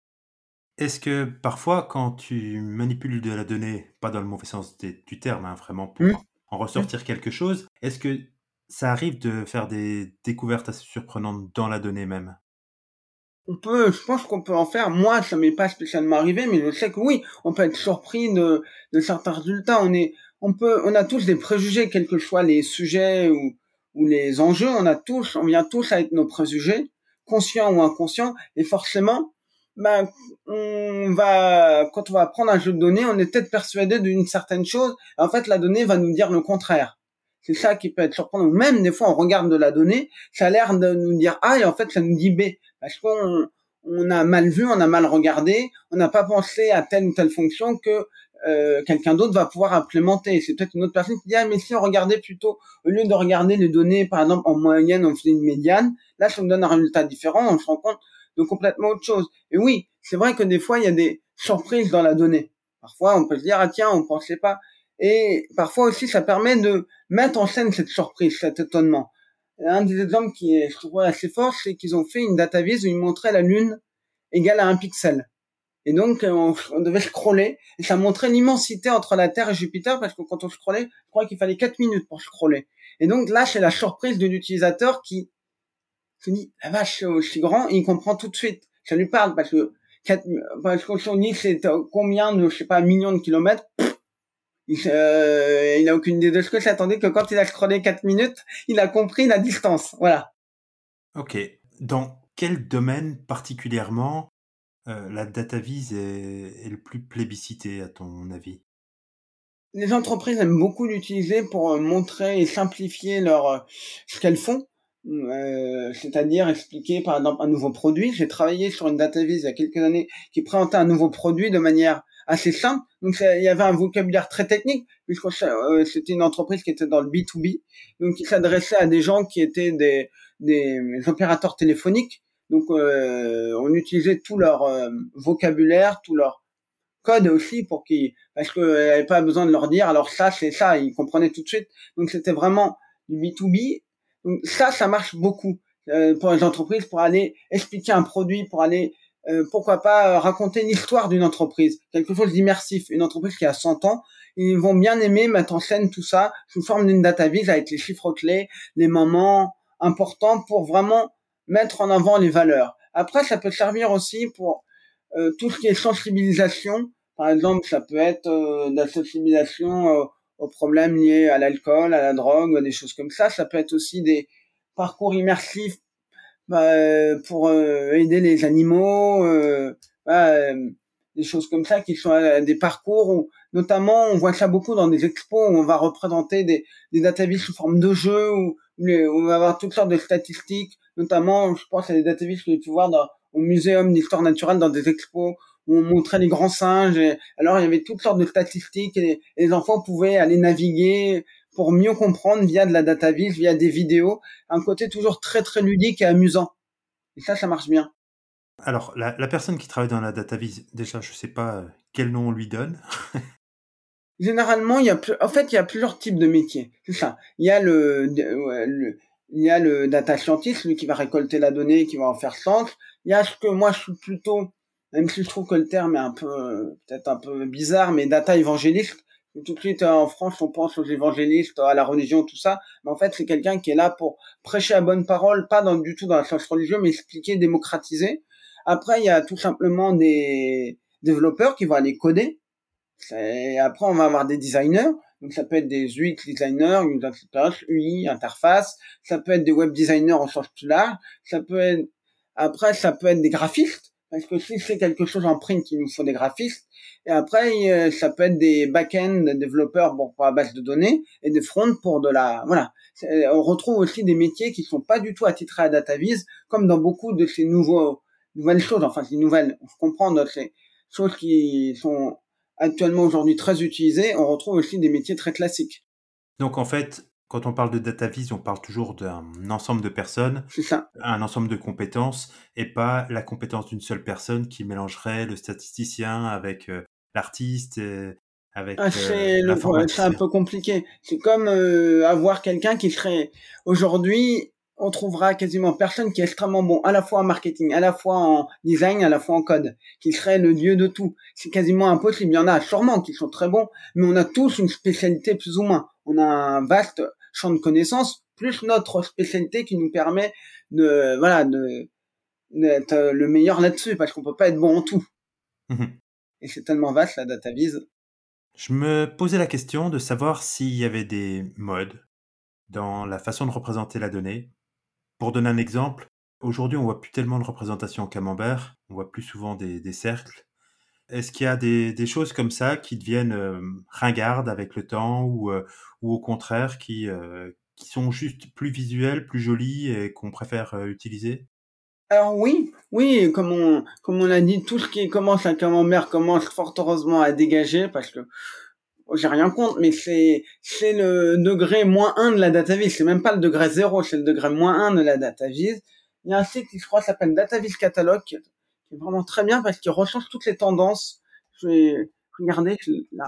Est-ce que parfois, quand tu manipules de la donnée, pas dans le mauvais sens des- du terme, hein, vraiment Hum, pour en hum. ressortir quelque chose, est-ce que ça arrive de faire des découvertes assez surprenantes dans la donnée même? On peut, je pense qu'on peut en faire. Moi, ça m'est pas spécialement arrivé, mais je sais que oui, on peut être surpris de, de certains résultats. On est, on peut, on a tous des préjugés, quels que soient les sujets ou, ou les enjeux. On a tous, on vient tous avec nos préjugés, conscients ou inconscients, et forcément, ben, on va, quand on va prendre un jeu de données, on est peut-être persuadé d'une certaine chose. En fait, la donnée va nous dire le contraire. C'est ça qui peut être surprenant. Même des fois, on regarde de la donnée, ça a l'air de nous dire A et en fait, ça nous dit B. Parce qu'on on a mal vu, on a mal regardé, on n'a pas pensé à telle ou telle fonction que euh, quelqu'un d'autre va pouvoir implémenter. C'est peut-être une autre personne qui dit ah mais si on regardait plutôt, au lieu de regarder les données par exemple en moyenne, on faisait une médiane, là ça me donne un résultat différent, on se rend compte de complètement autre chose. Et oui, c'est vrai que des fois il y a des surprises dans la donnée. Parfois on peut se dire ah tiens on pensait pas. Et parfois aussi ça permet de mettre en scène cette surprise, cet étonnement. un des exemples qui est, je trouve, assez fort, c'est qu'ils ont fait une data vis où ils montraient la Lune égale à un pixel. Et donc, on, on devait scroller, et ça montrait l'immensité entre la Terre et Jupiter, parce que quand on scrollait, je crois qu'il fallait quatre minutes pour scroller. Et donc là, c'est la surprise de l'utilisateur qui se dit, la vache, c'est aussi grand, et il comprend tout de suite. Ça lui parle, parce que, quatre, parce qu'on se dit, c'est combien de, je sais pas, millions de kilomètres, il, euh, il a aucune idée de ce que c'est, tandis que quand il a scrollé quatre minutes, il a compris la distance. Voilà. Ok. Dans quel domaine particulièrement euh, la data vis est, est le plus plébiscité, à ton avis? Les entreprises aiment beaucoup l'utiliser pour montrer et simplifier leur ce qu'elles font, euh, c'est-à-dire expliquer par exemple un nouveau produit. J'ai travaillé sur une data vis il y a quelques années qui présentait un nouveau produit de manière assez simple. Donc ça, il y avait un vocabulaire très technique puisque euh, c'était une entreprise qui était dans le B deux B, donc qui s'adressait à des gens qui étaient des, des opérateurs téléphoniques. Donc euh, on utilisait tout leur euh, vocabulaire, tout leur code aussi pour qu'ils, parce qu'il n'y avait pas besoin de leur dire, alors ça, c'est ça, ils comprenaient tout de suite. Donc c'était vraiment du B deux B. Donc ça, ça marche beaucoup euh, pour les entreprises, pour aller expliquer un produit, pour aller, euh, pourquoi pas, raconter l'histoire d'une entreprise, quelque chose d'immersif. Une entreprise qui a cent ans, ils vont bien aimer mettre en scène tout ça sous forme d'une data vis avec les chiffres clés, les moments importants pour vraiment mettre en avant les valeurs. Après, ça peut servir aussi pour euh, tout ce qui est sensibilisation. Par exemple, ça peut être euh, de la sensibilisation euh, aux problèmes liés à l'alcool, à la drogue, des choses comme ça. Ça peut être aussi des parcours immersifs bah, pour euh, aider les animaux, euh, bah, euh, des choses comme ça qui sont euh, des parcours où, notamment, on voit ça beaucoup dans des expos où on va représenter des, des databases sous forme de jeux, où, où, les, où on va avoir toutes sortes de statistiques, notamment, je pense à des databases que j'ai pu voir dans, au Muséum d'histoire naturelle dans des expos où on montrait les grands singes. Et, alors, il y avait toutes sortes de statistiques et, et les enfants pouvaient aller naviguer pour mieux comprendre via de la data vis, via des vidéos, un côté toujours très très ludique et amusant. Et ça, ça marche bien. Alors, la, la personne qui travaille dans la data vis, déjà, je sais pas euh, quel nom on lui donne. Généralement, il y a plus, en fait, il y a plusieurs types de métiers. C'est ça. Il y a le, le il y a le data scientist, lui qui va récolter la donnée, qui va en faire sens. Il y a ce que moi je suis plutôt, même si je trouve que le terme est un peu, peut-être un peu bizarre, mais data évangéliste. Tout de suite, en France, on pense aux évangélistes, à la religion, tout ça. Mais en fait, c'est quelqu'un qui est là pour prêcher la bonne parole, pas dans, du tout dans le sens religieux, mais expliquer, démocratiser. Après, il y a tout simplement des développeurs qui vont aller coder. Et après, on va avoir des designers. Donc, ça peut être des U X designers, user interface, U I, interface. Ça peut être des web designers en sens plus large. Ça peut être, après, ça peut être des graphistes. Parce que si c'est quelque chose en print, il nous faut des graphistes. Et après, ça peut être des back-end développeurs pour, pour la base de données et des front pour de la, voilà. On retrouve aussi des métiers qui sont pas du tout attitrés à DataVis, comme dans beaucoup de ces nouveaux, nouvelles choses. Enfin, ces nouvelles, on comprend dans ces choses qui sont actuellement aujourd'hui très utilisées, on retrouve aussi des métiers très classiques. Donc en fait, quand on parle de data vis, on parle toujours d'un ensemble de personnes, c'est ça, un ensemble de compétences, et pas la compétence d'une seule personne qui mélangerait le statisticien avec euh, l'artiste, et avec ah, euh, c'est le, c'est un l'informaticien. peu compliqué. C'est comme euh, avoir quelqu'un qui serait aujourd'hui, on trouvera quasiment personne qui est extrêmement bon à la fois en marketing, à la fois en design, à la fois en code, qui serait le dieu de tout. C'est quasiment impossible. Il y en a sûrement qui sont très bons, mais on a tous une spécialité plus ou moins. On a un vaste champ de connaissances plus notre spécialité qui nous permet de voilà de d'être le meilleur là-dessus parce qu'on peut pas être bon en tout. Mhm. Et c'est tellement vaste la data vise. Je me posais la question de savoir s'il y avait des modes dans la façon de représenter la donnée. Pour donner un exemple, aujourd'hui on voit plus tellement de représentation en camembert, on voit plus souvent des, des cercles. Est-ce qu'il y a des, des choses comme ça qui deviennent euh, ringardes avec le temps ou, euh, ou au contraire qui, euh, qui sont juste plus visuelles, plus jolies et qu'on préfère euh, utiliser? Alors oui, oui, comme on, comme on l'a dit, tout ce qui commence à camembert commence fort heureusement à dégager parce que oh, j'ai rien contre, mais c'est c'est le degré moins un de la DataVis, c'est même pas le degré zéro, c'est le degré moins un de la DataVis. Il y a un site qui je crois s'appelle DataVis Catalogue qui est vraiment très bien parce qu'il recense toutes les tendances. Je vais regarder là,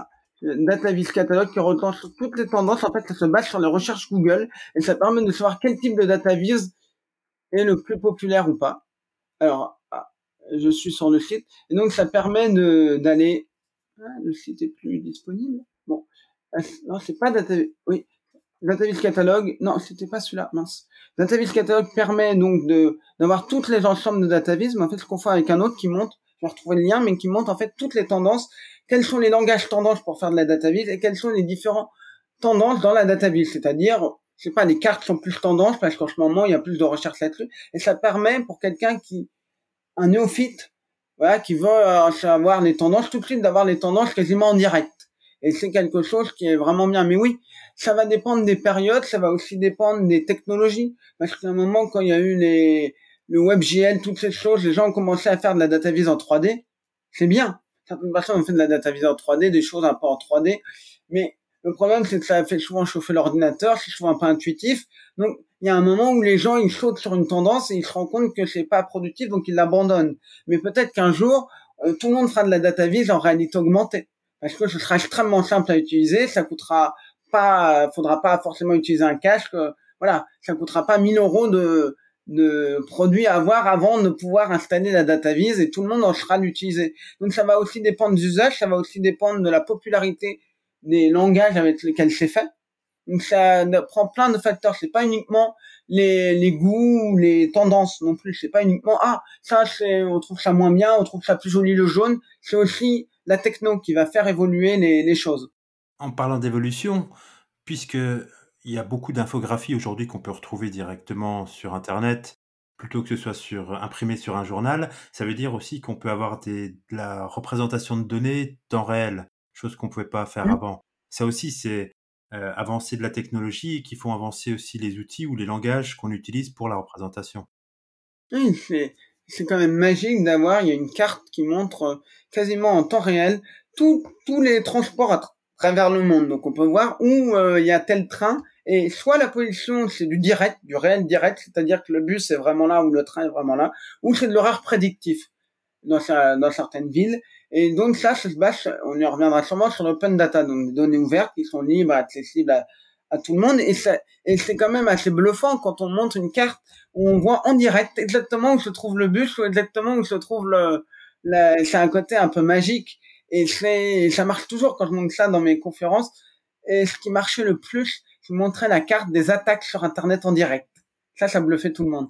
DataVis Catalogue qui recense toutes les tendances. En fait, ça se base sur les recherches Google et ça permet de savoir quel type de DataVis est le plus populaire ou pas. Alors, ah, je suis sur le site et donc ça permet de d'aller. Ah, le site est plus disponible. Bon, ah, non, c'est pas DataVis. Oui, DataVis Catalogue. Non, c'était pas celui-là. Mince. DataVis Catalogue permet donc de d'avoir toutes les ensembles de DataVis, mais en fait, ce qu'on fait avec un autre qui montre, je vais retrouver le lien, mais qui montre en fait toutes les tendances. Quels sont les langages tendances pour faire de la DataVis et quelles sont les différentes tendances dans la DataVis, c'est-à-dire, je sais pas, les cartes sont plus tendances parce qu'en ce moment il y a plus de recherches là-dessus et ça permet pour quelqu'un qui, un néophyte, voilà, qui veut euh, savoir les tendances tout de suite d'avoir les tendances quasiment en direct. Et c'est quelque chose qui est vraiment bien. Mais oui, ça va dépendre des périodes, ça va aussi dépendre des technologies. Parce qu'à un moment, quand il y a eu les, le WebGL, toutes ces choses, les gens ont commencé à faire de la DataVis en trois D. C'est bien. Certaines personnes ont fait de la DataVis en trois D, des choses un peu en trois D. Mais le problème, c'est que ça fait souvent chauffer l'ordinateur, c'est souvent un peu intuitif. Donc, il y a un moment où les gens, ils sautent sur une tendance et ils se rendent compte que c'est pas productif, donc ils l'abandonnent. Mais peut-être qu'un jour, euh, tout le monde fera de la DataVis en réalité augmentée. Parce que ce sera extrêmement simple à utiliser, ça coûtera pas, faudra pas forcément utiliser un casque, euh, voilà, ça coûtera pas mille euros de, de produits à avoir avant de pouvoir installer la DataVis et tout le monde en sera l'utiliser. Donc ça va aussi dépendre des usages, ça va aussi dépendre de la popularité des langages avec lesquels c'est fait. Donc ça prend plein de facteurs, c'est pas uniquement les, les goûts ou les tendances non plus, c'est pas uniquement ah ça c'est on trouve ça moins bien, on trouve ça plus joli le jaune, c'est aussi la techno qui va faire évoluer les, les choses. En parlant d'évolution, puisque il y a beaucoup d'infographies aujourd'hui qu'on peut retrouver directement sur Internet, plutôt que ce soit sur, imprimé sur un journal, ça veut dire aussi qu'on peut avoir des, de la représentation de données temps réel, chose qu'on ne pouvait pas faire Mmh. avant. Ça aussi, c'est euh, avancer de la technologie et qui font avancer aussi les outils ou les langages qu'on utilise pour la représentation. Oui, c'est, c'est quand même magique d'avoir, il y a une carte qui montre euh, quasiment en temps réel tous tous les transports à tra- travers le monde. Donc on peut voir où euh, il y a tel train et soit la position c'est du direct, du réel direct, c'est-à-dire que le bus est vraiment là ou le train est vraiment là, ou c'est de l'horaire prédictif dans, sa, dans certaines villes. Et donc ça, ça se base, on y reviendra sûrement sur l'open data, donc des données ouvertes qui sont libres, accessibles à, à tout le monde. Et, ça, et c'est quand même assez bluffant quand on montre une carte où on voit en direct exactement où se trouve le bus ou exactement où se trouve le... le c'est un côté un peu magique. Et c'est, ça marche toujours quand je montre ça dans mes conférences. Et ce qui marchait le plus, c'est montrer la carte des attaques sur Internet en direct. Ça, ça bluffait tout le monde.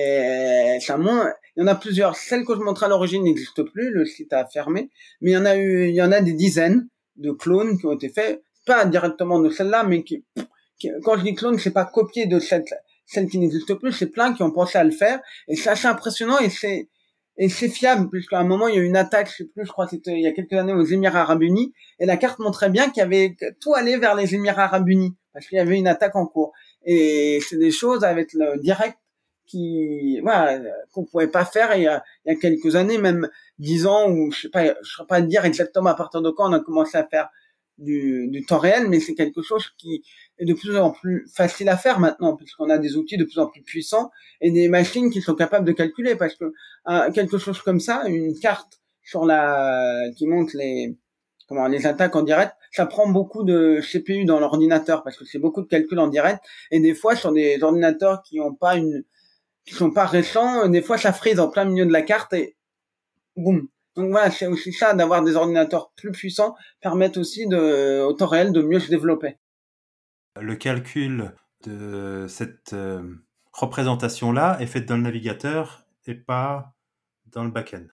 Et ça montre, il y en a plusieurs. Celle que je montrais à l'origine n'existe plus, le site a fermé, mais il y en a eu, il y en a des dizaines de clones qui ont été faits, pas directement de celle-là, mais qui, qui quand je dis clone, c'est pas copié de cette, celle qui n'existe plus, c'est plein qui ont pensé à le faire, et c'est assez impressionnant, et c'est, et c'est fiable, puisqu'à un moment, il y a eu une attaque, je sais plus, je crois que c'était il y a quelques années aux Émirats Arabes Unis, et la carte montrait bien qu'il y avait tout allé vers les Émirats Arabes Unis, parce qu'il y avait une attaque en cours. Et c'est des choses avec le direct qui, voilà, qu'on pouvait pas faire il y a, il y a quelques années, même dix ans, ou je sais pas, je saurais pas dire exactement à partir de quand on a commencé à faire du, du temps réel, mais c'est quelque chose qui est de plus en plus facile à faire maintenant, puisqu'on a des outils de plus en plus puissants et des machines qui sont capables de calculer, parce que euh, quelque chose comme ça, une carte sur la, qui montre les, comment, les attaques en direct, ça prend beaucoup de C P U dans l'ordinateur, parce que c'est beaucoup de calculs en direct, et des fois, sur des ordinateurs qui ont pas une, qui sont pas récents, des fois, ça frise en plein milieu de la carte et boum. Donc voilà, c'est aussi ça, d'avoir des ordinateurs plus puissants, permettent aussi de, au temps réel, de mieux se développer. Le calcul de cette euh, représentation-là est fait dans le navigateur et pas dans le back-end.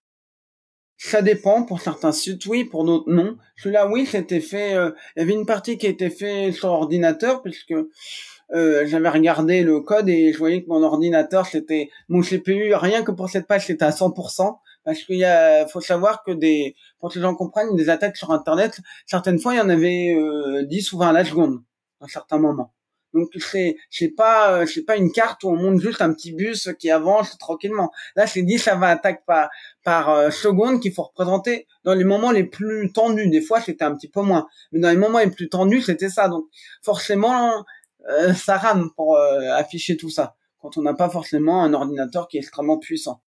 Ça dépend, pour certains sites, oui, pour d'autres, non. Celui-là, oui, c'était fait, euh, il y avait une partie qui a été faite sur ordinateur, puisque euh, j'avais regardé le code et je voyais que mon ordinateur, c'était, mon C P U, rien que pour cette page, c'était à cent pour cent, parce qu'il y a, faut savoir que des, pour que les gens comprennent, des attaques sur Internet, certaines fois, il y en avait euh, dix ou vingt à la seconde, à certains moments. Donc c'est c'est pas c'est pas une carte où on monte juste un petit bus qui avance tranquillement. Là, c'est dix à vingt attaques par par euh, seconde qu'il faut représenter dans les moments les plus tendus. Des fois, c'était un petit peu moins, mais dans les moments les plus tendus, c'était ça. Donc forcément, euh, ça rame pour euh, afficher tout ça quand on n'a pas forcément un ordinateur qui est extrêmement puissant.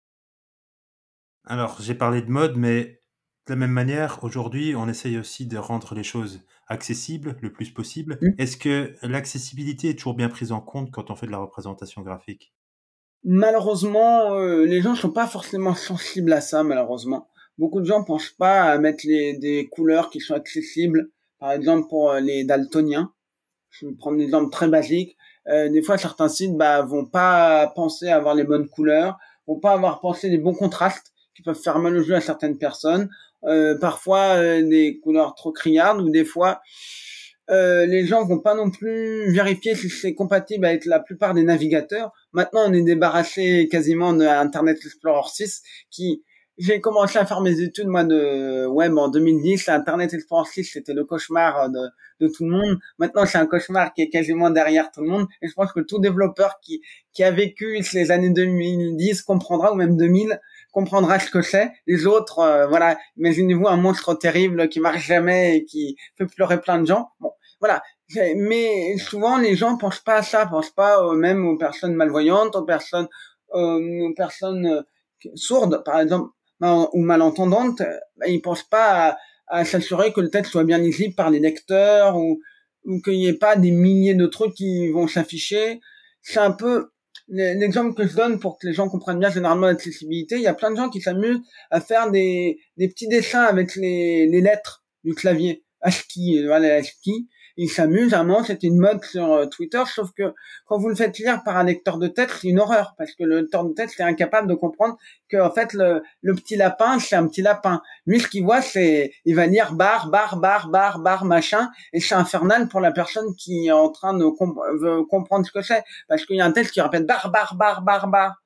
Alors, j'ai parlé de mode, mais de la même manière, aujourd'hui, on essaye aussi de rendre les choses accessible le plus possible. Mmh. Est-ce que l'accessibilité est toujours bien prise en compte quand on fait de la représentation graphique? Malheureusement, heu, les gens sont pas forcément sensibles à ça, malheureusement. Beaucoup de gens pensent pas à mettre les des couleurs qui sont accessibles. Par exemple, pour, heu, les daltoniens, je vais prendre un exemple très basique, heu, des fois certains sites, bah, vont pas penser à avoir les bonnes couleurs, vont pas avoir pensé les bons contrastes qui peuvent faire mal au jeu à certaines personnes. Heu, parfois, heu, des couleurs trop criardes ou des fois, heu, les gens vont pas non plus vérifier si c'est compatible avec la plupart des navigateurs. Maintenant, on est débarrassé quasiment d'Internet Explorer six qui j'ai commencé à faire mes études, moi, de web en deux mille dix. Internet Explorer six, c'était le cauchemar de, de tout le monde. Maintenant, c'est un cauchemar qui est quasiment derrière tout le monde. Et je pense que tout développeur qui, qui a vécu les années deux mille dix comprendra, ou même deux mille, comprendra ce que c'est. Les autres, euh, voilà, imaginez-vous un monstre terrible qui marche jamais et qui fait pleurer plein de gens. Bon, voilà. Mais souvent, les gens pensent pas à ça, pensent pas euh, même aux personnes malvoyantes, aux personnes, euh, aux personnes euh, sourdes, par exemple, ou malentendantes. Bah, ils pensent pas à, à s'assurer que le texte soit bien lisible par les lecteurs ou, ou qu'il n'y ait pas des milliers de trucs qui vont s'afficher. C'est un peu l'exemple que je donne pour que les gens comprennent bien généralement l'accessibilité. Il y a plein de gens qui s'amusent à faire des, des petits dessins avec les, les lettres du clavier. ASCII, voilà, ASCII. Ils s'amusent, à un moment, c'était une mode sur euh, Twitter, sauf que quand vous le faites lire par un lecteur de texte, c'est une horreur, parce que le lecteur de texte est incapable de comprendre que, en fait, le, le petit lapin, c'est un petit lapin. Lui, ce qu'il voit, c'est, il va lire bar, bar, bar, bar, bar, machin, et c'est infernal pour la personne qui est en train de comp- veut comprendre ce que c'est, parce qu'il y a un texte qui répète bar, bar, bar, bar, bar,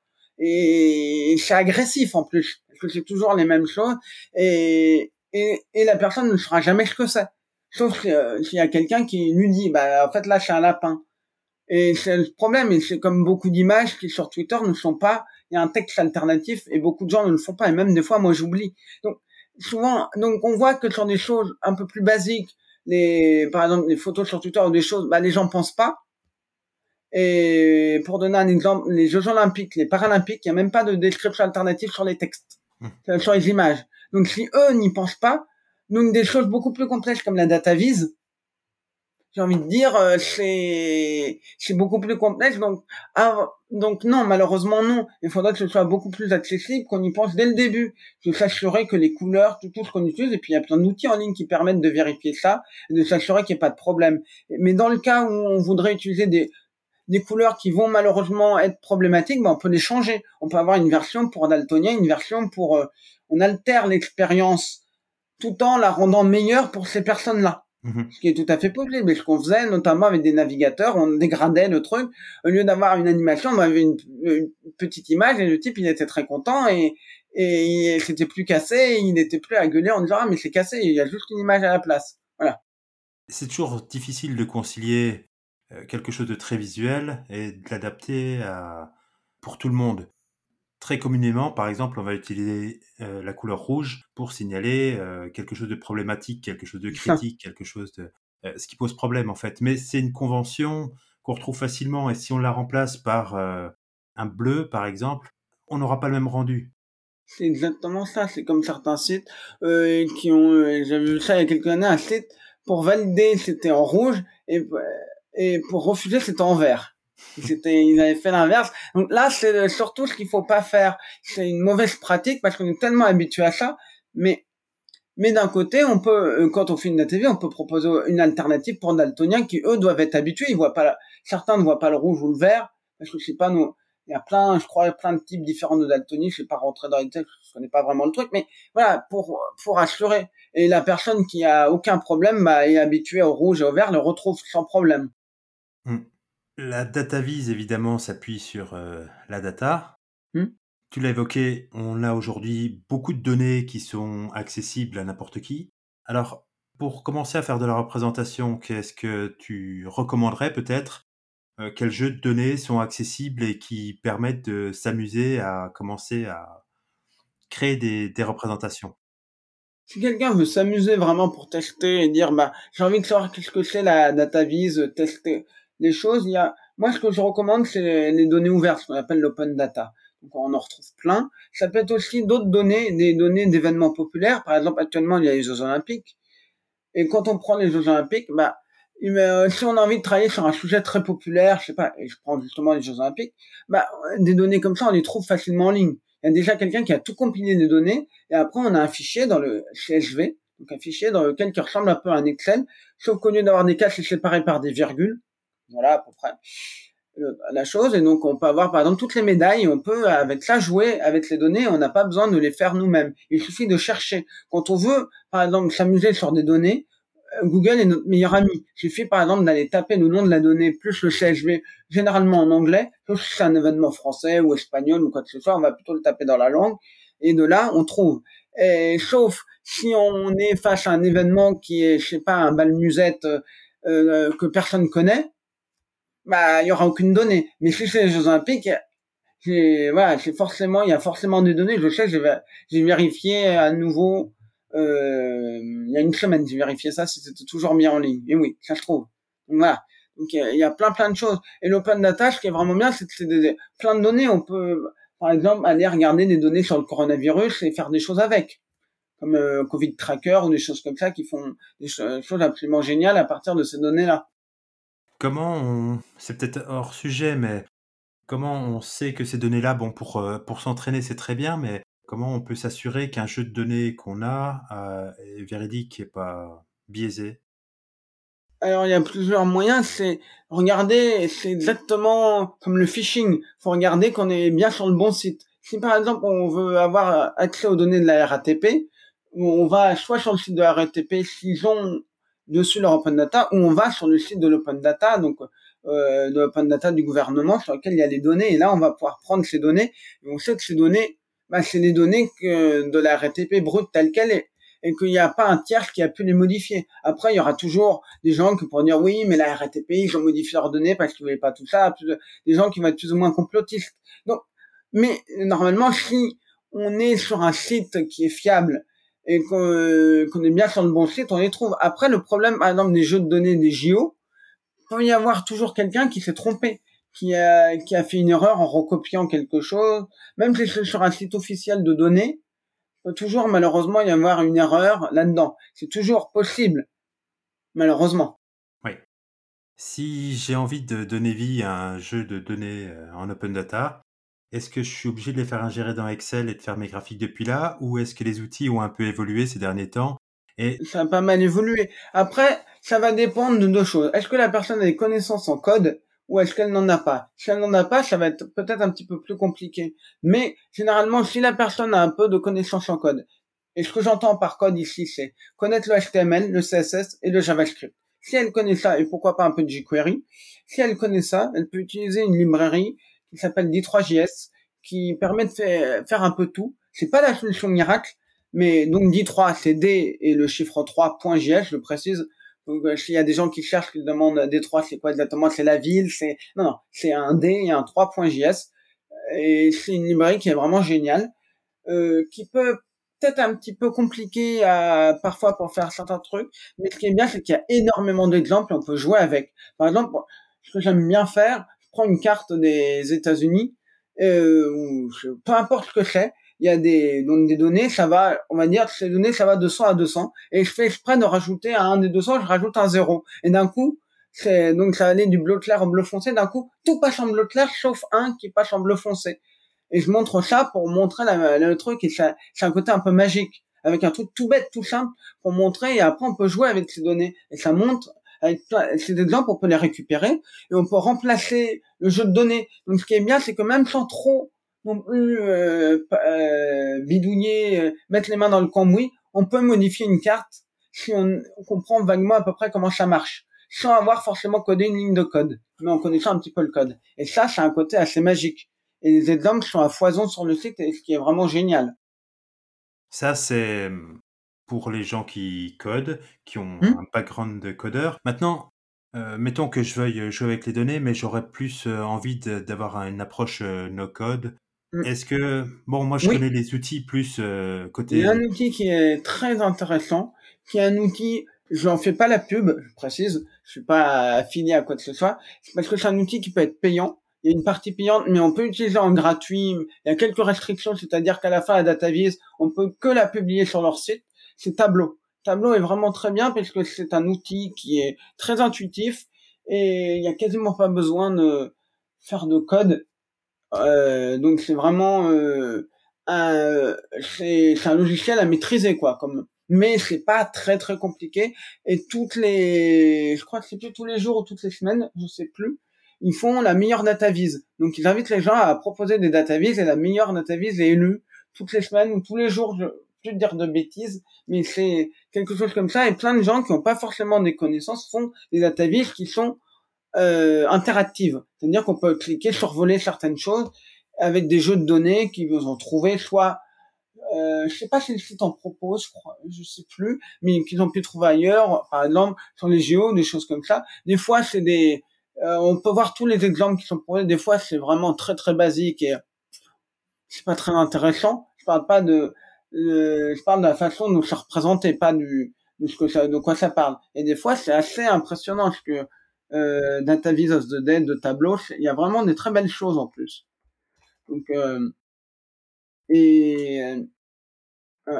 et c'est agressif, en plus, parce que c'est toujours les mêmes choses, et, et, et la personne ne saura jamais ce que c'est. Sauf euh, s'il y a quelqu'un qui lui dit, bah, en fait, là, c'est un lapin. Et c'est le problème, et c'est comme beaucoup d'images qui sur Twitter ne sont pas, il y a un texte alternatif et beaucoup de gens ne le font pas, et même des fois, moi, j'oublie. Donc, souvent, donc, on voit que sur des choses un peu plus basiques, les, par exemple, les photos sur Twitter ou des choses, bah, les gens pensent pas. Et pour donner un exemple, les Jeux Olympiques, les Paralympiques, il n'y a même pas de description alternative sur les textes, Mmh. sur les images. Donc, si eux n'y pensent pas, donc des choses beaucoup plus complexes comme la data vise, j'ai envie de dire, euh, c'est c'est beaucoup plus complexe. Donc, ah, donc non, malheureusement non. Il faudrait que ce soit beaucoup plus accessible, qu'on y pense dès le début. De s'assurer que les couleurs, tout, tout ce qu'on utilise, et puis il y a plein d'outils en ligne qui permettent de vérifier ça, et de s'assurer qu'il n'y ait pas de problème. Mais dans le cas où on voudrait utiliser des des couleurs qui vont malheureusement être problématiques, ben on peut les changer. On peut avoir une version pour daltonien, une version pour... Euh, on altère l'expérience tout en la rendant meilleure pour ces personnes-là. Mmh. Ce qui est tout à fait possible. Et ce qu'on faisait, notamment avec des navigateurs, on dégradait le truc. Au lieu d'avoir une animation, on avait une, une petite image et le type, il était très content et, et, et c'était plus cassé. Il n'était plus à gueuler en disant, ah, mais c'est cassé, il y a juste une image à la place. Voilà. C'est toujours difficile de concilier, heu, quelque chose de très visuel et de l'adapter à pour tout le monde. Très communément, par exemple, on va utiliser, heu, la couleur rouge pour signaler, heu, quelque chose de problématique, quelque chose de Ça. critique, quelque chose de heu, ce qui pose problème, en fait. Mais c'est une convention qu'on retrouve facilement et si on la remplace par, heu, un bleu, par exemple, on n'aura pas le même rendu. C'est exactement ça. C'est comme certains sites euh, qui ont... Euh, j'avais vu ça il y a quelques années, un site, pour valider, c'était en rouge, et, et pour refuser, c'était en vert. C'était, ils avaient fait l'inverse. Donc là, c'est surtout ce qu'il faut pas faire. C'est une mauvaise pratique parce qu'on est tellement habitué à ça. Mais, mais d'un côté, on peut, euh, quand on fait une A T V, on peut proposer une alternative pour daltoniens qui, eux, doivent être habitués. Ils voient pas la... Certains ne voient pas le rouge ou le vert parce que c'est pas nous. Il y a plein, je crois, plein de types différents de daltonie. Je vais pas rentrer dans les détails, je connais pas vraiment le truc, mais voilà, pour, pour assurer. Et la personne qui a aucun problème, bah, est habituée au rouge et au vert, le retrouve sans problème. Mmh. La data vise, évidemment, s'appuie sur, heu, la data. Hmm. Tu l'as évoqué, on a aujourd'hui beaucoup de données qui sont accessibles à n'importe qui. Alors, pour commencer à faire de la représentation, qu'est-ce que tu recommanderais peut-être? Heu, quels jeux de données sont accessibles et qui permettent de s'amuser à commencer à créer des des représentations? Si quelqu'un veut s'amuser vraiment pour tester et dire, bah, j'ai envie de savoir qu'est-ce que c'est la data vise, tester les choses, il y a, moi, ce que je recommande, c'est les données ouvertes, ce qu'on appelle l'open data. Donc, on en retrouve plein. Ça peut être aussi d'autres données, des données d'événements populaires. Par exemple, actuellement, il y a les Jeux Olympiques. Et quand on prend les Jeux Olympiques, bah, euh, si on a envie de travailler sur un sujet très populaire, je sais pas, et je prends justement les Jeux Olympiques, bah, des données comme ça, on les trouve facilement en ligne. Il y a déjà quelqu'un qui a tout compilé des données, et après on a un fichier dans le C S V, donc un fichier dans lequel qui ressemble un peu à un Excel, sauf qu'au lieu d'avoir des cases, c'est séparé par des virgules. Voilà, à peu près la chose. Et donc, on peut avoir, par exemple, toutes les médailles. On peut, avec ça, jouer avec les données. On n'a pas besoin de les faire nous-mêmes. Il suffit de chercher. Quand on veut, par exemple, s'amuser sur des données, Google est notre meilleur ami. Il suffit, par exemple, d'aller taper le nom de la donnée plus le C S V, généralement en anglais, sauf si c'est un événement français ou espagnol ou quoi que ce soit. On va plutôt le taper dans la langue. Et de là, on trouve. Et sauf si on est face à un événement qui est, je sais pas, un bal musette euh, que personne connaît, bah, il y aura aucune donnée. Mais si c'est les Jeux Olympiques, j'ai, voilà, c'est forcément, il y a forcément des données. Je sais, j'ai, j'ai vérifié à nouveau, euh, il y a une semaine, j'ai vérifié ça, c'était toujours mis en ligne. Et oui, ça se trouve. Donc voilà. Donc il y a plein plein de choses. Et l'open data, ce qui est vraiment bien, c'est que c'est des, des, plein de données. On peut, par exemple, aller regarder des données sur le coronavirus et faire des choses avec, comme euh, Covid Tracker ou des choses comme ça qui font des choses absolument géniales à partir de ces données-là. Comment on... C'est peut-être hors sujet, mais comment on sait que ces données-là, bon, pour, euh, pour s'entraîner, c'est très bien, mais comment on peut s'assurer qu'un jeu de données qu'on a euh, est véridique et pas biaisé? Alors, il y a plusieurs moyens. C'est regarder, c'est exactement comme le phishing. Faut regarder qu'on est bien sur le bon site. Si par exemple on veut avoir accès aux données de la R A T P, on va soit sur le site de la R A T P s'ils ont dessus leur open data, ou on va sur le site de l'open data, donc euh, de l'open data du gouvernement sur lequel il y a les données. Et là, on va pouvoir prendre ces données. Et on sait que ces données, bah, c'est les données que de la R A T P brute telle qu'elle est, et qu'il n'y a pas un tiers qui a pu les modifier. Après, il y aura toujours des gens qui pourront dire oui, mais la R A T P, ils ont modifié leurs données parce qu'ils voulaient pas tout ça. Des gens qui vont être plus ou moins complotistes. Donc, mais normalement, si on est sur un site qui est fiable et qu'on, qu'on est bien sur le bon site, on les trouve. Après, le problème, par exemple, des jeux de données des J O, il peut y avoir toujours quelqu'un qui s'est trompé, qui a, qui a fait une erreur en recopiant quelque chose. Même si c'est sur un site officiel de données, il peut toujours malheureusement y avoir une erreur là-dedans. C'est toujours possible, malheureusement. Oui. Si j'ai envie de donner vie à un jeu de données en open data, est-ce que je suis obligé de les faire ingérer dans Excel et de faire mes graphiques depuis là, ou est-ce que les outils ont un peu évolué ces derniers temps? Et ça a pas mal évolué. Après, ça va dépendre de deux choses. Est-ce que la personne a des connaissances en code ou est-ce qu'elle n'en a pas? Si elle n'en a pas, ça va être peut-être un petit peu plus compliqué. Mais généralement, si la personne a un peu de connaissances en code, et ce que j'entends par code ici, c'est connaître le H T M L, le C S S et le JavaScript. Si elle connaît ça, et pourquoi pas un peu de jQuery, si elle connaît ça, elle peut utiliser une librairie qui s'appelle D trois J S, qui permet de faire un peu tout. C'est pas la solution miracle, mais donc D trois, c'est D et le chiffre trois point J S, je le précise. Donc euh, s'il y a des gens qui cherchent, qui demandent D trois, c'est quoi exactement? C'est la ville, c'est non non, c'est un D et un trois point J S. Et c'est une librairie qui est vraiment géniale, euh, qui peut peut-être un petit peu compliqué à, parfois pour faire certains trucs, mais ce qui est bien, c'est qu'il y a énormément d'exemples et on peut jouer avec. Par exemple, ce que j'aime bien faire, je prends une carte des États-Unis, euh, ou peu importe ce que c'est, il y a des, donc des données, ça va, on va dire, ces données, ça va de cent à deux cents, et je fais exprès de rajouter à un des deux cents, je rajoute un zéro. Et d'un coup, c'est, donc ça va aller du bleu clair au bleu foncé, d'un coup, tout passe en bleu clair, sauf un qui passe en bleu foncé. Et je montre ça pour montrer la, le truc, et ça, c'est un côté un peu magique, avec un truc tout bête, tout simple, pour montrer, et après on peut jouer avec ces données, et ça montre, avec ces exemples, on peut les récupérer, et on peut remplacer le jeu de données. Donc ce qui est bien, c'est que même sans trop non plus euh, euh, bidouiller, euh, mettre les mains dans le cambouis, on peut modifier une carte si on, on comprend vaguement à peu près comment ça marche, sans avoir forcément codé une ligne de code, mais en connaissant un petit peu le code. Et ça, c'est un côté assez magique. Et les exemples sont à foison sur le site, ce qui est vraiment génial. Ça, c'est pour les gens qui codent, qui ont Hum un background de codeur. Maintenant, euh, mettons que je veuille jouer avec les données, mais j'aurais plus euh, envie de, d'avoir une approche euh, no-code. hum. Est-ce que, bon, moi je Oui, connais les outils plus euh, il y a un côté... outil qui est très intéressant, qui est un outil, je n'en fais pas la pub, je précise, je suis pas affilié à quoi que ce soit, parce que c'est un outil qui peut être payant. Il y a une partie payante, mais on peut l'utiliser en gratuit. Il y a quelques restrictions, c'est-à-dire qu'à la fin, à DataVis, on peut que la publier sur leur site. C'est Tableau. Tableau est vraiment très bien parce que c'est un outil qui est très intuitif et il y a quasiment pas besoin de faire de code. Euh, donc c'est vraiment euh, un, c'est, c'est un logiciel à maîtriser quoi. Comme, mais c'est pas très très compliqué. Et toutes les, je crois que c'est plus tous les jours ou toutes les semaines, je sais plus. Ils font la meilleure datavise. Donc ils invitent les gens à proposer des datavises et la meilleure datavise est élue toutes les semaines ou tous les jours. Je plus dire de bêtises, mais c'est quelque chose comme ça. Et plein de gens qui n'ont pas forcément des connaissances font des datavises qui sont euh, interactive. C'est-à-dire qu'on peut cliquer, survoler certaines choses avec des jeux de données qui vous ont trouvé, soit, euh, je sais pas si le site en propose, je crois, je sais plus, mais qu'ils ont pu trouver ailleurs, par exemple, sur les géos, des choses comme ça. Des fois, c'est des, euh, on peut voir tous les exemples qui sont proposés. Des fois, c'est vraiment très, très basique et c'est pas très intéressant. Je parle pas de, euh, je parle de la façon dont c'est représenté, pas du, de ce que ça, de quoi ça parle. Et des fois, c'est assez impressionnant ce que, euh, Dataviz of the Dead de Tableau, il y a vraiment des très belles choses en plus. Donc, euh, et, euh,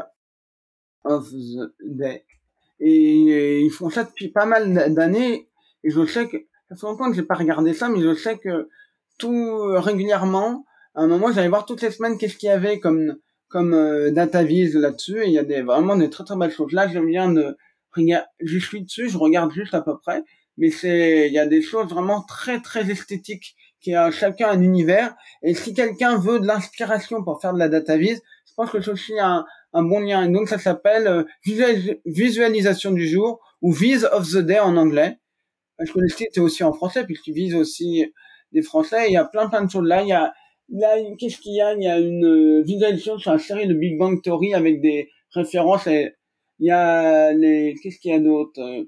of the Dead. Et, et ils font ça depuis pas mal d'années. Et je sais que, ça fait longtemps que j'ai pas regardé ça, mais je sais que tout, régulièrement, à un moment, j'allais voir toutes les semaines qu'est-ce qu'il y avait comme, comme, euh, Dataviz là-dessus. Et il y a des, vraiment des très très belles choses. Là, je viens de, regarder, je suis dessus, je regarde juste à peu près. Mais c'est, il y a des choses vraiment très très esthétiques qui a chacun un univers. Et si quelqu'un veut de l'inspiration pour faire de la dataviz, je pense que c'est aussi un, un bon lien. Et donc ça s'appelle euh, visualis- visualisation du jour ou Viz of the Day en anglais. Parce que le site est aussi en français puisqu'il vise aussi des Français. Et il y a plein plein de choses là. Il y a là qu'est-ce qu'il y a Il y a une euh, visualisation sur la série de Big Bang Theory avec des références. Et il y a les qu'est-ce qu'il y a d'autre Euh,